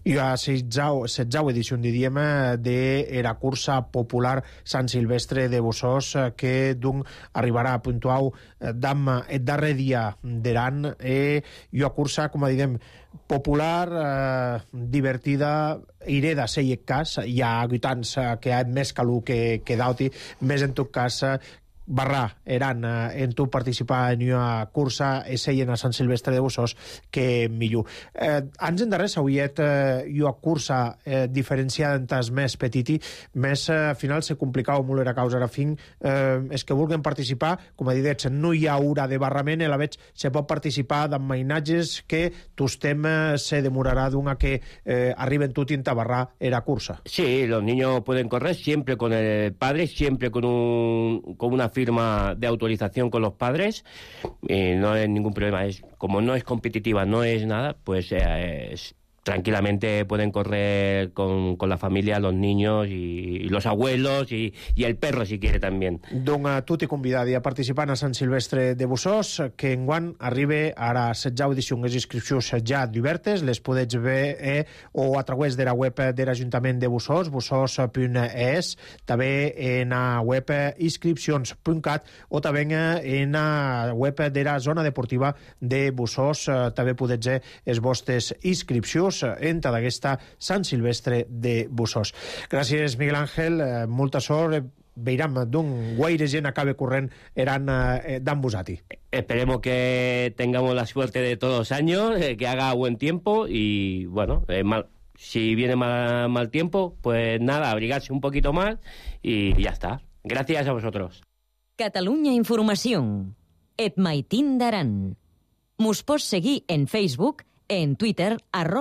I a 16 edició, diríem, de la cursa popular Sant Silvestre de Bussós, que donc arribarà a puntuau damb el darrer dia d'Aran, i una cursa, com direm, popular, divertida, ireda, sei en cas, hi ha habitants que ha més calor que d'auti, més en tot cas, barrar Aran en tu participar en una cursa i seien a Sant Silvestre de Bussós que millor. Anys en darrer s'hauiet una cursa diferenciada en tas més petiti, més al final se complicava molt la causa. Ara fin, és que vulguen participar, com a dit, no hi ha hora de barrament, a la vegada se pot participar d'emmainatges que tostem se demorarà d'una que arriben tot i barrar la cursa. Sí, los niños pueden correr siempre con el padre, siempre con una firma de autorización con los padres, no hay ningún problema. Como no es competitiva, no es nada, pues tranquilamente pueden correr con la familia, los niños y los abuelos y el perro si quiere también. Donc tot i convidadi a participar a Sant Silvestre de Bussós, que enguany arriba a la 16a edició. Les inscripcions ja obertes, les podeu ver o a través de la web de l'Ajuntament de Bussós, bussós.es, també en la web inscripcions.cat o també en la web de la zona deportiva de Bussós. També podeu ver les vostres inscripcions entra d'aquesta Sant Silvestre de Bussós. Gràcies, Miguel Ángel, molta sort. Veurem d'on guaire gent acaba corrent Aran d'en Busati. Esperemos que tengamos la suerte de todos los años, que haga buen tiempo y, bueno, si viene mal tiempo, pues nada, abrigarse un poquito más y ya está. Gracias a vosotros. Catalunya Informació. Et maitin d'Aran. Mos pots seguir en Facebook, en Twitter,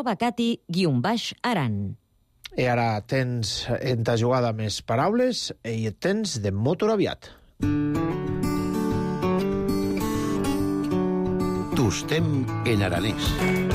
@cati_aran. I ara tens en ta jugada més paraules i tens de motor aviat. Tostem en aranès.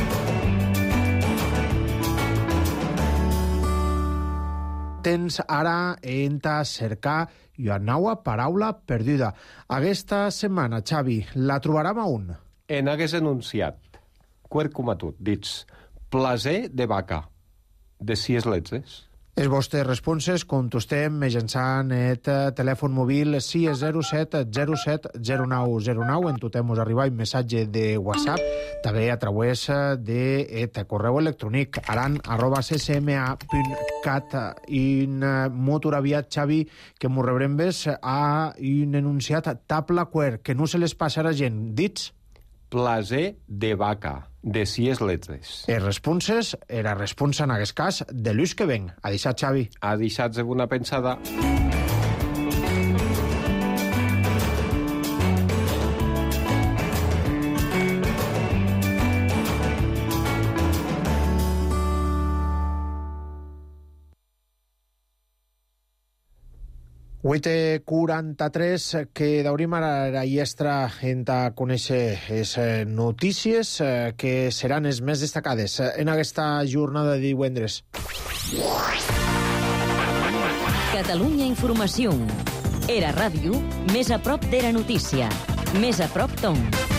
Tens ara en ta cercar una nova paraula perduda. Aquesta setmana, Xavi, la trobarem a on? En hagués enunciat. Quercumatut, dits, plaser de vaca, de sis letzes. Les vostres responses contestem mitjançant el telèfon mòbil 607 07 0909. En totem us arriba un missatge de WhatsApp, també a través de correu electrònic aran@ccma.cat. Un motor aviat, Xavi, que m'ho rebrem a un enunciat tabla-quer, que no se les passarà gent. Dits? Plaser de vaca, de sis letzes. Les responses, era responsa en aquest cas de l'ús que ven. A deixat, Xavi. A deixat de una pensada. Huete 43, que d'obrim ara la iestra en ta conèixer les notícies que seran les més destacades en aquesta jornada de divendres. Catalunya Informació. Era ràdio, més a prop de la notícia. Més a prop ton.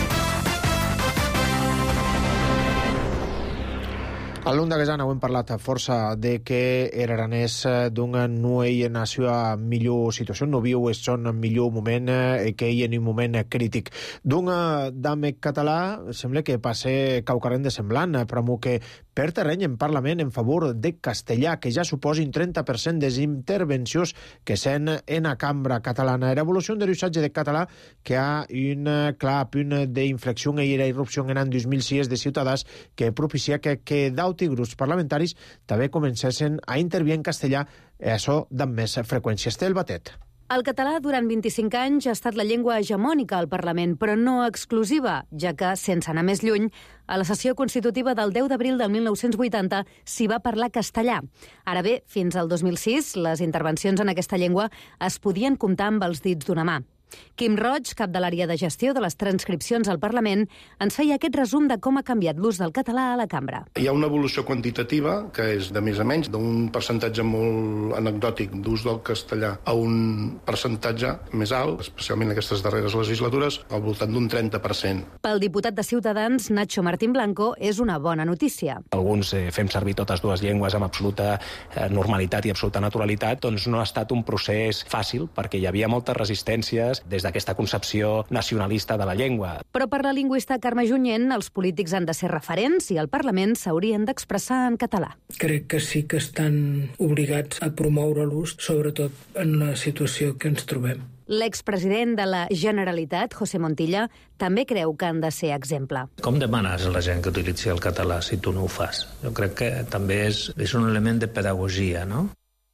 A l'Unda Guesana ho hem parlat força de que l'Aranès no hi en la seva millor situació, no viu el son millor moment, que hi en un moment crític. D'ame català sembla que passe caucarent de semblant, però que per terreny en Parlament en favor de castellà, que ja suposin 30% de les intervencions que sent en la cambra catalana. L'evolució de l'usatge de català, que hi ha un clar punt d'inflexió i la irrupció en l'any 2006 de Ciutadans, que propicia que i grups parlamentaris també comencessin a intervenir en castellà, això amb més freqüència. Estel Batet. El català durant 25 anys ha estat la llengua hegemònica al Parlament, però no exclusiva, ja que, sense anar més lluny, a la sessió constitutiva del 10 d'abril del 1980 s'hi va parlar castellà. Ara bé, fins al 2006, les intervencions en aquesta llengua es podien comptar amb els dits d'una mà. Quim Roig, cap de l'àrea de gestió de les transcripcions al Parlament, ens feia aquest resum de com ha canviat l'ús del català a la cambra. Hi ha una evolució quantitativa, que és de més a menys, d'un percentatge molt anecdòtic d'ús del castellà a un percentatge més alt, especialment en aquestes darreres legislatures, al voltant d'un 30%. Pel diputat de Ciutadans, Nacho Martín Blanco, és una bona notícia. Alguns fem servir totes dues llengües amb absoluta normalitat i absoluta naturalitat, doncs no ha estat un procés fàcil, perquè hi havia moltes resistències des d'aquesta concepció nacionalista de la llengua. Però per la lingüista Carme Junyent, els polítics han de ser referents i al Parlament s'haurien d'expressar en català. Crec que sí que estan obligats a promoure l'ús, sobretot en la situació que ens trobem. L'expresident de la Generalitat, José Montilla, també creu que han de ser exemple. Com demanes a la gent que utilitzi el català si tu no ho fas? Jo crec que també és un element de pedagogia, no?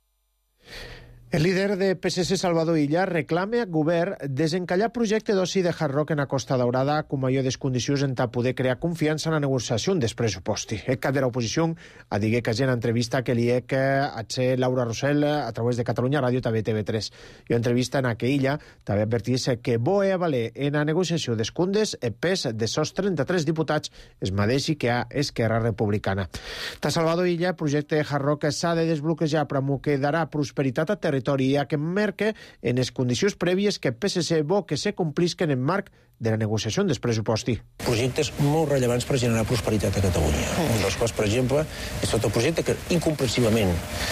El líder de PSC, Salvador Illa, reclama al govern desencallar projecte d'oci de Hard Rock en la Costa Daurada com a millor condicions en poder crear confiança en la negociació dels pressuposti. El cap de l'oposició ha dit que en entrevista que li ha fet Laura Rosell a través de Catalunya Ràdio, també TV3. I en entrevista en què Illa també advertís que bo a valer en la negociació d'escundes el pes de sos 33 diputats es mateixi que a Esquerra Republicana. Ta Salvador Illa, projecte Hard Rock s'ha de desbloquejar però que darà prosperitat a territori i que marca en les condicions prèvies que PSC vol que se complisquen en marc de la negociació dels pressuposti. Projectes molt rellevants per generar prosperitat a Catalunya. Un dels quals, per exemple, és tot el projecte que incomprensiblement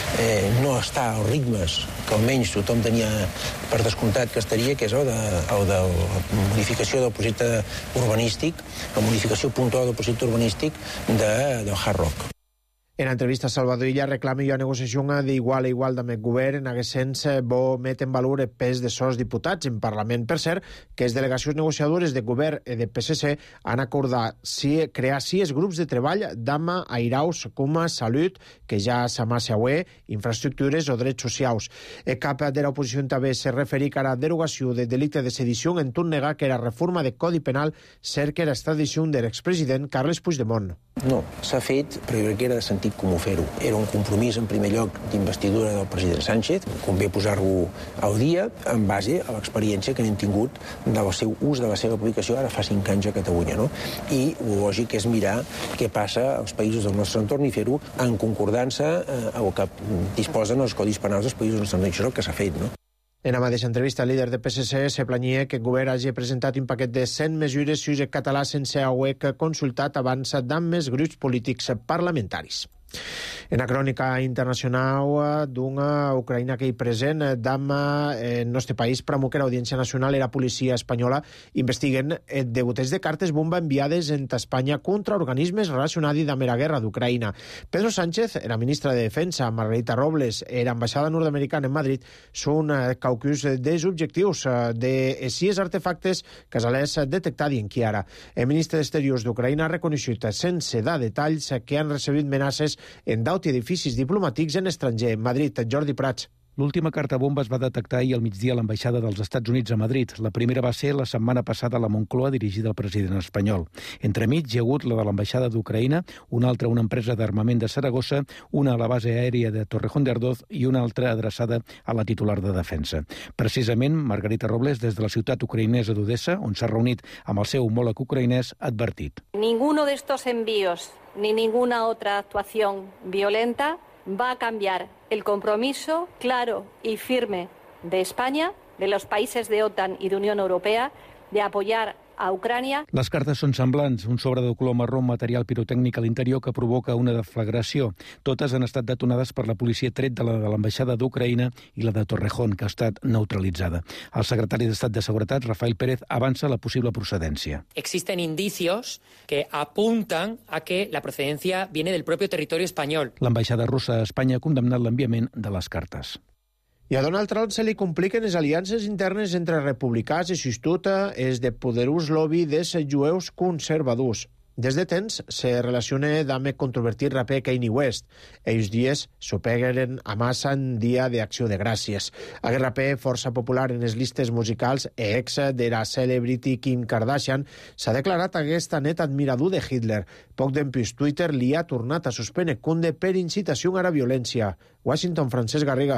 no està als ritmes que almenys tothom tenia per descomptat que estaria, que és el de la modificació del projecte urbanístic, la modificació puntual del projecte urbanístic del Hard Rock. En entrevista, Salvador Illa reclama una negociació d'igual a igual amb el govern. En aquest sens, bo met en valor el pes de sos diputats en Parlament. Per cert, que les delegacions negociadores de govern i de PSC han acordat crear 6 grups de treball d'AMA, Airaus, Cuma, Salut, que ja s'amassa avui, infraestructures o drets socials. El cap de l'oposició també se referí a la derogació de delicte de sedició en tot negar que la reforma de Codi Penal cerca l'extradició de l'expresident Carles Puigdemont. No, s'ha fet, però jo crec que era de sentit comú fer-ho. Era un compromís, en primer lloc, d'investidura del president Sánchez. Convé posar-lo al dia en base a l'experiència que hem tingut del seu ús, de la seva aplicació, ara fa 5 anys a Catalunya, no? I el lògic és mirar què passa als països del nostre entorn i fer-ho en concordança amb el que disposen els codis penals dels països del nostre entorn. Això és el que s'ha fet, no? En la mateixa entrevista, el líder de PSC se planyia que el govern hagi presentat un paquet de 100 mesures si el català sense haver consultat abans d'amb més grups polítics parlamentaris. En la crònica internacional d'una Ucraïna que hi present, d'AMA, en el nostre país, promoca l'Audiència Nacional i la policia espanyola investiguen el degoteig de cartes bomba enviades en Espanya contra organismes relacionats amb la guerra d'Ucraïna. Pedro Sánchez, la ministra de Defensa, Margarita Robles, i l'ambaixada nord-americana en Madrid són caucus dels objectius de sis artefactes que s'ha detectat i en qui ara. El ministre d'Exteriors d'Ucraïna ha reconegut sense dar detalls que han recebit amenaces en 10 edificis diplomàtics en estranger. Madrid, Jordi Prats. L'última carta bomba es va detectar ahir al migdia a l'ambaixada dels Estats Units a Madrid. La primera va ser la setmana passada a la Moncloa, dirigida al president espanyol. Entremig hi ha hagut la de l'ambaixada d'Ucraïna, una altra una empresa d'armament de Saragossa, una a la base aèria de Torrejón de Ardoz i una altra adreçada a la titular de Defensa. Precisament, Margarita Robles, des de la ciutat ucraïnesa d'Odessa, on s'ha reunit amb el seu homòleg ucraïnès, ha advertit. Ninguno de estos envíos ni ninguna otra actuación violenta va a cambiar el compromiso claro y firme de España, de los países de OTAN y de Unión Europea, de apoyar a Ucrània. Les cartes són semblants, un sobre de color marró amb material pirotècnic a l'interior que provoca una deflagració. Totes han estat detonades per la policia, tret de la de l'ambaixada d'Ucraïna i la de Torrejón, que ha estat neutralitzada. El secretari d'Estat de Seguretat, Rafael Pérez, avança la possible procedència. Existen indicios que apuntan a que la procedencia viene del propio territorio español. L'ambaixada russa a Espanya ha condemnat l'enviament de les cartes. I a Donald Trump se li compliquen les aliances internes entre republicans i Xustuta és de poderós lobby dels jueus conservadors. Des de temps se relaciona amb el controvertit raper Kanye West. Ells dies s'opeguen a massa en dia d'acció de gràcies. Aquest raper, força popular en les llistes musicals e ex de la celebrity Kim Kardashian, s'ha declarat aquest net admirador de Hitler. Poc d'empús Twitter li ha tornat a suspendre Kunde per incitació a la violència. Washington, Francesc Garriga.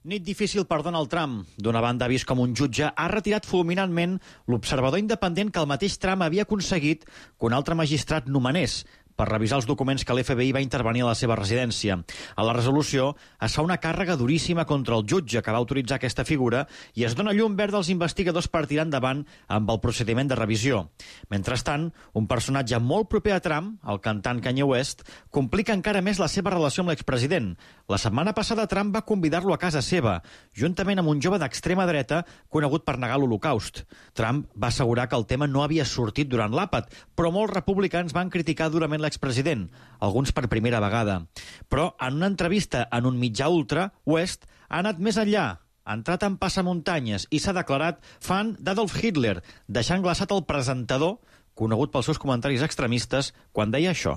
Nit difícil per Donald Trump. D'una banda, ha vist com un jutge ha retirat fulminantment l'observador independent que el mateix Trump havia aconseguit que un altre magistrat nomenés per revisar els documents que l'FBI va intervenir a la seva residència. A la resolució es fa una càrrega duríssima contra el jutge que va autoritzar aquesta figura i es dona llum verda als investigadors per tirar endavant amb el procediment de revisió. Mentrestant, un personatge molt proper a Trump, el cantant Kanye West, complica encara més la seva relació amb l'expresident. La setmana passada Trump va convidar-lo a casa seva, juntament amb un jove d'extrema dreta conegut per negar l'Holocaust. Trump va assegurar que el tema no havia sortit durant l'àpat, però molts republicans van criticar durament l'expresident, alguns per primera vegada. Però en una entrevista en un mitjà ultra, West ha anat més enllà, ha entrat en passamuntanyes i s'ha declarat fan d'Adolf Hitler, deixant glaçat el presentador, conegut pels seus comentaris extremistes, quan deia això.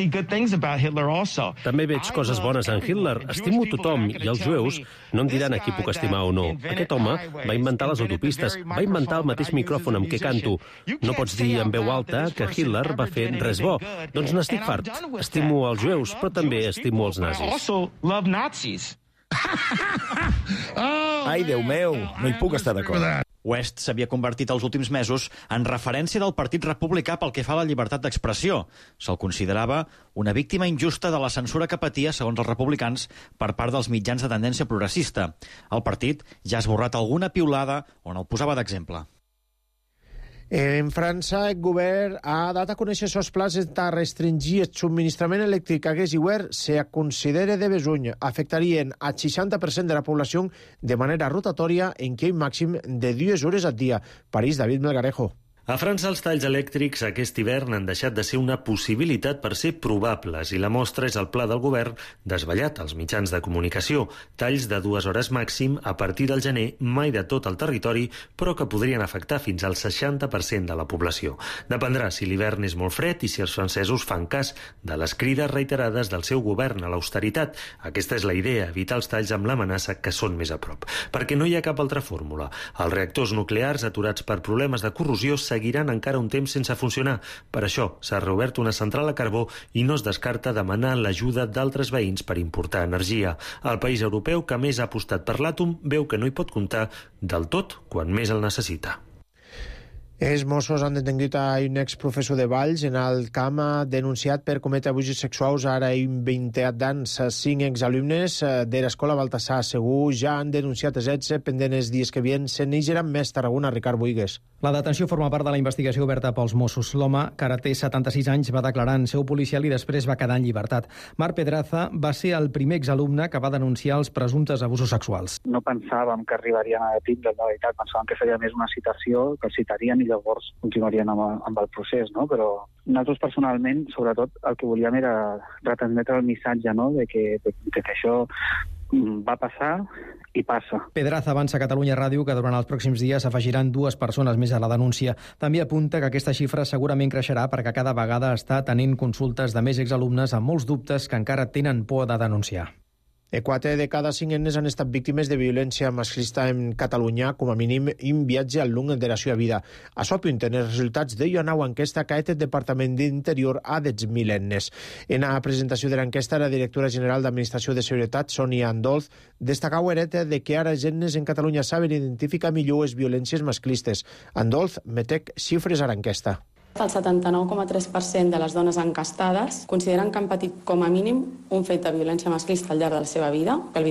També veig coses bones en Hitler. Estimo tothom, i els jueus no em diran a qui puc estimar o no. Aquest home va inventar les autopistes, va inventar el mateix micròfon amb què canto. No pots dir en veu alta que Hitler va fer res bo. Doncs n'estic fart. Estimo els jueus, però també estimo els nazis. Ai, Déu meu, no hi puc estar d'acord. West s'havia convertit els últims mesos en referència del Partit Republicà pel que fa a la llibertat d'expressió. Se'l considerava una víctima injusta de la censura que patia, segons els republicans, per part dels mitjans de tendència progressista. El partit ja ha esborrat alguna piulada on el posava d'exemple. En França, el govern ha dat a conèixer els plans de restringir el subministrament elèctric a gas i huer se considera de besuny. Afectarien a 60% de la població de manera rotatòria en què un màxim de 2 hores al dia. París, David Melgarejo. A França, els talls elèctrics aquest hivern han deixat de ser una possibilitat per ser probables i la mostra és el pla del govern desvetllat als mitjans de comunicació. Talls de 2 hores màxim a partir del gener, mai de tot el territori, però que podrien afectar fins al 60% de la població. Dependrà si l'hivern és molt fred i si els francesos fan cas de les crides reiterades del seu govern a l'austeritat. Aquesta és la idea, evitar els talls amb l'amenaça que són més a prop. Perquè no hi ha cap altra fórmula. Els reactors nuclears aturats per problemes de corrosió seguiran encara un temps sense funcionar. Per això s'ha reobert una central a carbó i no es descarta demanar l'ajuda d'altres veïns per importar energia. El país europeu que més ha apostat per l'àtom veu que no hi pot comptar del tot quan més el necessita. Els Mossos han detingut a un exprofessor de Valls en el camp denunciat per cometre abusos sexuals ara un 20 d'anys. 5 exalumnes de l'escola Baltasar Segur ja han denunciat els fets pendent els dies que vien. Se n'higeran més. Tarragona, Ricard Buigues. La detenció forma part de la investigació oberta pels Mossos. L'home, que ara té 76 anys, va declarar en seu policial i després va quedar en llibertat. Marc Pedraza va ser el primer exalumne que va denunciar els presumptes abusos sexuals. No pensàvem que arribarien a tindre, la veritat. Pensàvem que seria més una citació, que el citarien i llavors continuarien amb el procés, no? Però nosaltres personalment, sobretot, el que volíem era retransmetre el missatge, no? de que això va passar i passa. Pedraza avança a Catalunya Ràdio que durant els pròxims dies s'afegiran 2 persones més a la denúncia. També apunta que aquesta xifra segurament creixerà perquè cada vegada està tenint consultes de més exalumnes amb molts dubtes que encara tenen por de denunciar. 4 de cada 5 nenes han estat víctimes de violència masclista en Catalunya, com a mínim un viatge al llarg de la seva vida. Això apunten els resultats d'una nova enquesta que ha fet el Departament d'Interior a 10.000 nenes. En la presentació de l'enquesta, la directora general d'Administració de Seguretat, Sònia Andolz, destacava de que ara els nenes en Catalunya saben identificar millor les violències masclistes. Andolz metec xifres a l'enquesta. El 79,3% de les dones encastades consideren que han patit com a mínim un fet de violència masclista al llarg de la seva vida, que el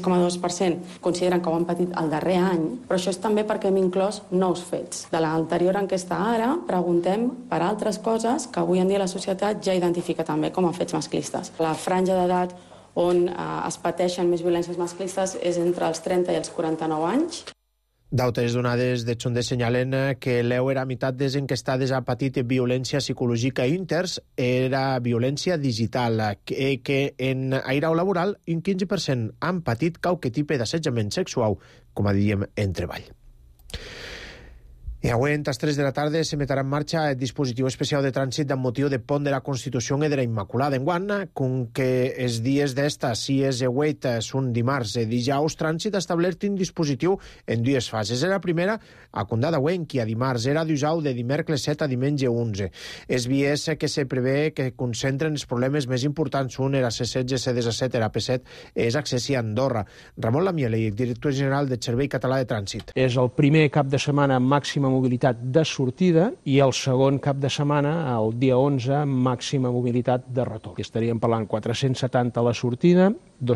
26,2% consideren que ho han patit el darrer any, però això és també perquè hem inclòs nous fets. De l'anterior enquesta ara, preguntem per altres coses que avui en dia la societat ja identifica també com a fets masclistes. La franja d'edat on es pateixen més violències masclistes és entre els 30 i els 49 anys. D'altres donades de Xonde senyalen que l'EU era meitat des enquestades ha patit violència psicològica i un terç era violència digital, que en airau laboral un 15% han patit qualque tipus d'assetjament sexual, com a diem, en treball. I avui, a les 3 de la tarda, se metrà en marxa el dispositiu especial de trànsit amb motiu de pont de la Constitució i de la Immaculada. Enguant, com que els dies d'esta, si és avui, són dimarts i dijous, trànsit ha establert un dispositiu en dues fases. La primera, a Condà d'Avui, que a dimarts era dijous de dimecres 7 a diumenge 11. És vies que se prevé que concentren els problemes més importants. Un era C16, C17, era P7, és accessi a Andorra. Ramon Lamiel, director general del Servei Català de Trànsit. És el primer cap de setmana màxima mobilitat de sortida i el segon cap de setmana, el dia 11, màxima mobilitat de retorn. Estaríem parlant 470 a la sortida,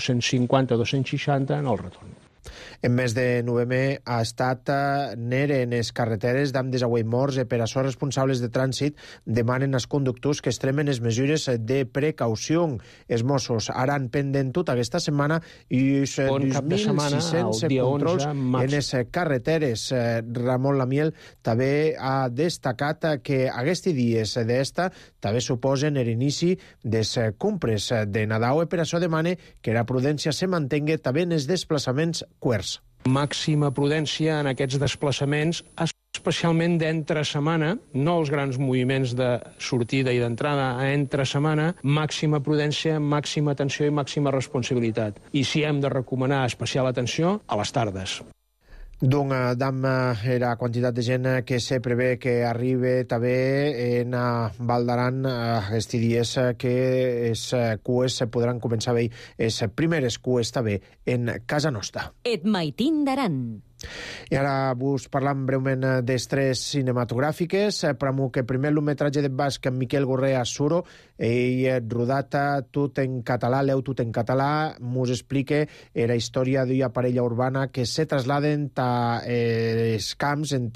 250-260 en el retorn. En mes de novembre ha estat nere en les carreteres d'am desagüe morts per això responsables de trànsit demanen als conductors que extremen les mesures de precaució. Els Mossos haran pendent tota aquesta setmana i 2.600 controls en les carreteres. Ramon Lamiel també ha destacat que aquests dies d'esta també suposen l'inici dels compres de Nadal i per això demana que la prudència se mantingui també en els desplaçaments quers. Màxima prudència en aquests desplaçaments, especialment d'entre setmana, no els grans moviments de sortida i d'entrada a entre setmana, màxima prudència, màxima atenció i màxima responsabilitat. I si hem de recomanar especial atenció, a les tardes. Doncs dam la quantitat de gent que se prevé que arribi també en Val d'Aran aquests dies que les cues podran començar a veure les primeres cues també en casa nostra. Et maitin d'Aran. I ara vos parlam breument d'estres cinematogràfiques. Pramo que primer l'metratge de basc Miquel Gorrea Suro i rodat tot en català, leu tot en català, mos explica la història d'una parella urbana que se trasladen a els camps, en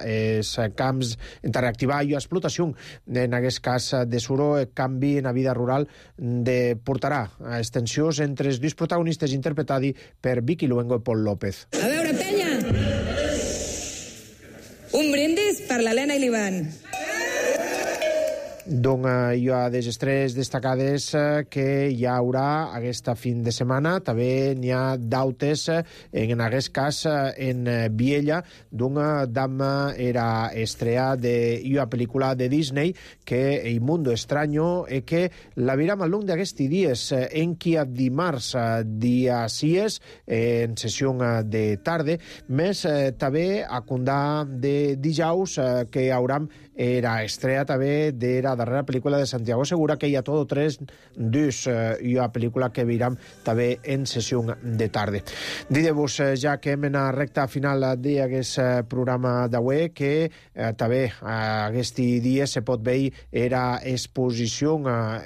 reactivar una explotació. En aquest cas de Suro, el canvi en la vida rural portarà a extensions entre els dos protagonistes interpretats per Vicky Luengo i Pol López. A veure, penya! Un brindis per l'Helena i l'Ivan. Doncs hi ha des estrès destacades que hi haurà aquesta fin de setmana. També n'hi ha d'autes, en aquest cas en Viella, d'una dama era estrella d'una pel·lícula de Disney que El Mundo Extraño i que la viram al long d'aquests dies en qui a dimarts dia 6 en sessió de tarda, més també a Condà de dijous que hauram era estrella també de la darrera pel·lícula de Santiago Segura, que hi ha tot tres dus, i una pel·lícula que viram també en sessió de tarda. Diré-vos, ja que hem anat recta final d'aquest programa d'avui, que també aquest dia se pot veure era exposició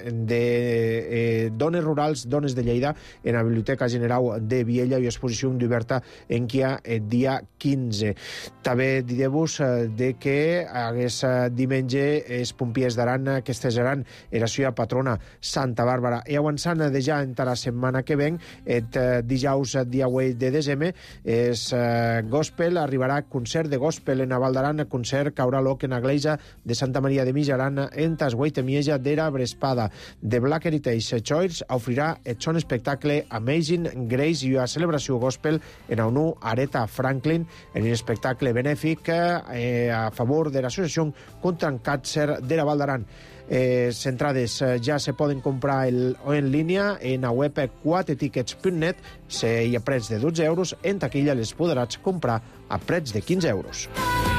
de dones rurals, dones de Lleida, en la Biblioteca General de Viella, i exposició d'oberta en qui ha el dia 15. També diré-vos de que aquest diumenge els pompiers d'Aran que estejaran la seva patrona Santa Bàrbara. I avançant de ja entre la setmana que ven, el dijous dia 8 de desembre, és gospel, arribarà concert de gospel en Val d'Aran, concert que haurà lloc en la església de Santa Maria de Mijaran en tas 8 mieja d'era Brespada. The Black Heritage Choirs ofrirà el son espectacle Amazing Grace i una celebració gospel en UNU Aretha Franklin, en un espectacle benèfic a favor de l'associació contra el càncer de la Val d'Aran. Les entrades ja se poden comprar en línia en la web 4tickets.net i a prets de 12 euros. En taquilla les podràs comprar a prets de 15 euros.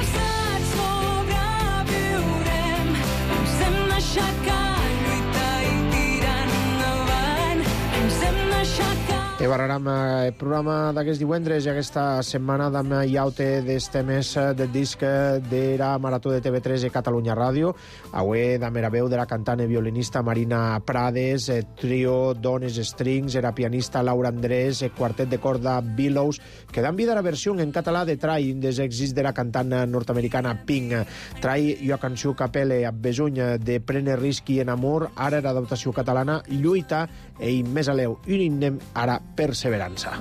Barraram el programa d'aquest divendres i aquesta setmana d'am iaute dels temes del disc de la Marató de TV3 i Catalunya Ràdio. Avui d'am era veu de la cantant i violinista Marina Prades, el trio Dones Strings, era pianista Laura Andrés, el quartet de corda Billows, que dan vida a la versió en català de Try, des èxits de la cantant nord-americana Pink. Try i una cançó que apela a besuny de prene risc i en amor, ara era adaptació catalana, lluita i més aleu, un himne ara perseverança.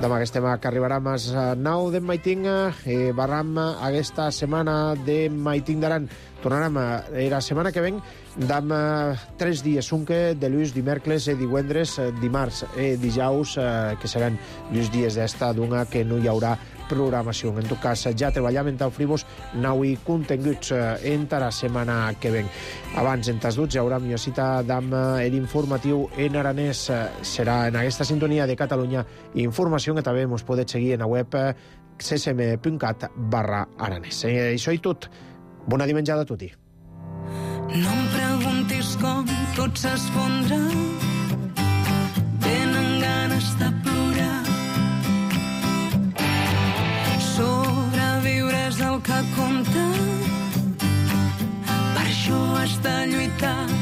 Demà aquest tema que arribarà més nou de Maiting, barram aquesta setmana de Maiting d'Aran. Tornarem la setmana que ven d'am 3 dies, unque de lluís dimèrcles i divendres, dimarts i dijous, que seran lluís dies d'esta d'una que no hi haurà programació. En tot cas, ja treballam en Taufribos naui continguts entre la setmana que ven. Abans, en tas duts, hi haurà millor cita d'am l'informatiu en aranès. Serà en aquesta sintonia de Catalunya informació que també ens podeu seguir en la web csm.cat/aranès. Això i tot. Bona dimenjada a tutti. No em preguntis com tot s'esfondra, tenen ganes de plorar. Sobreviure és el que compta, per això has de lluitar.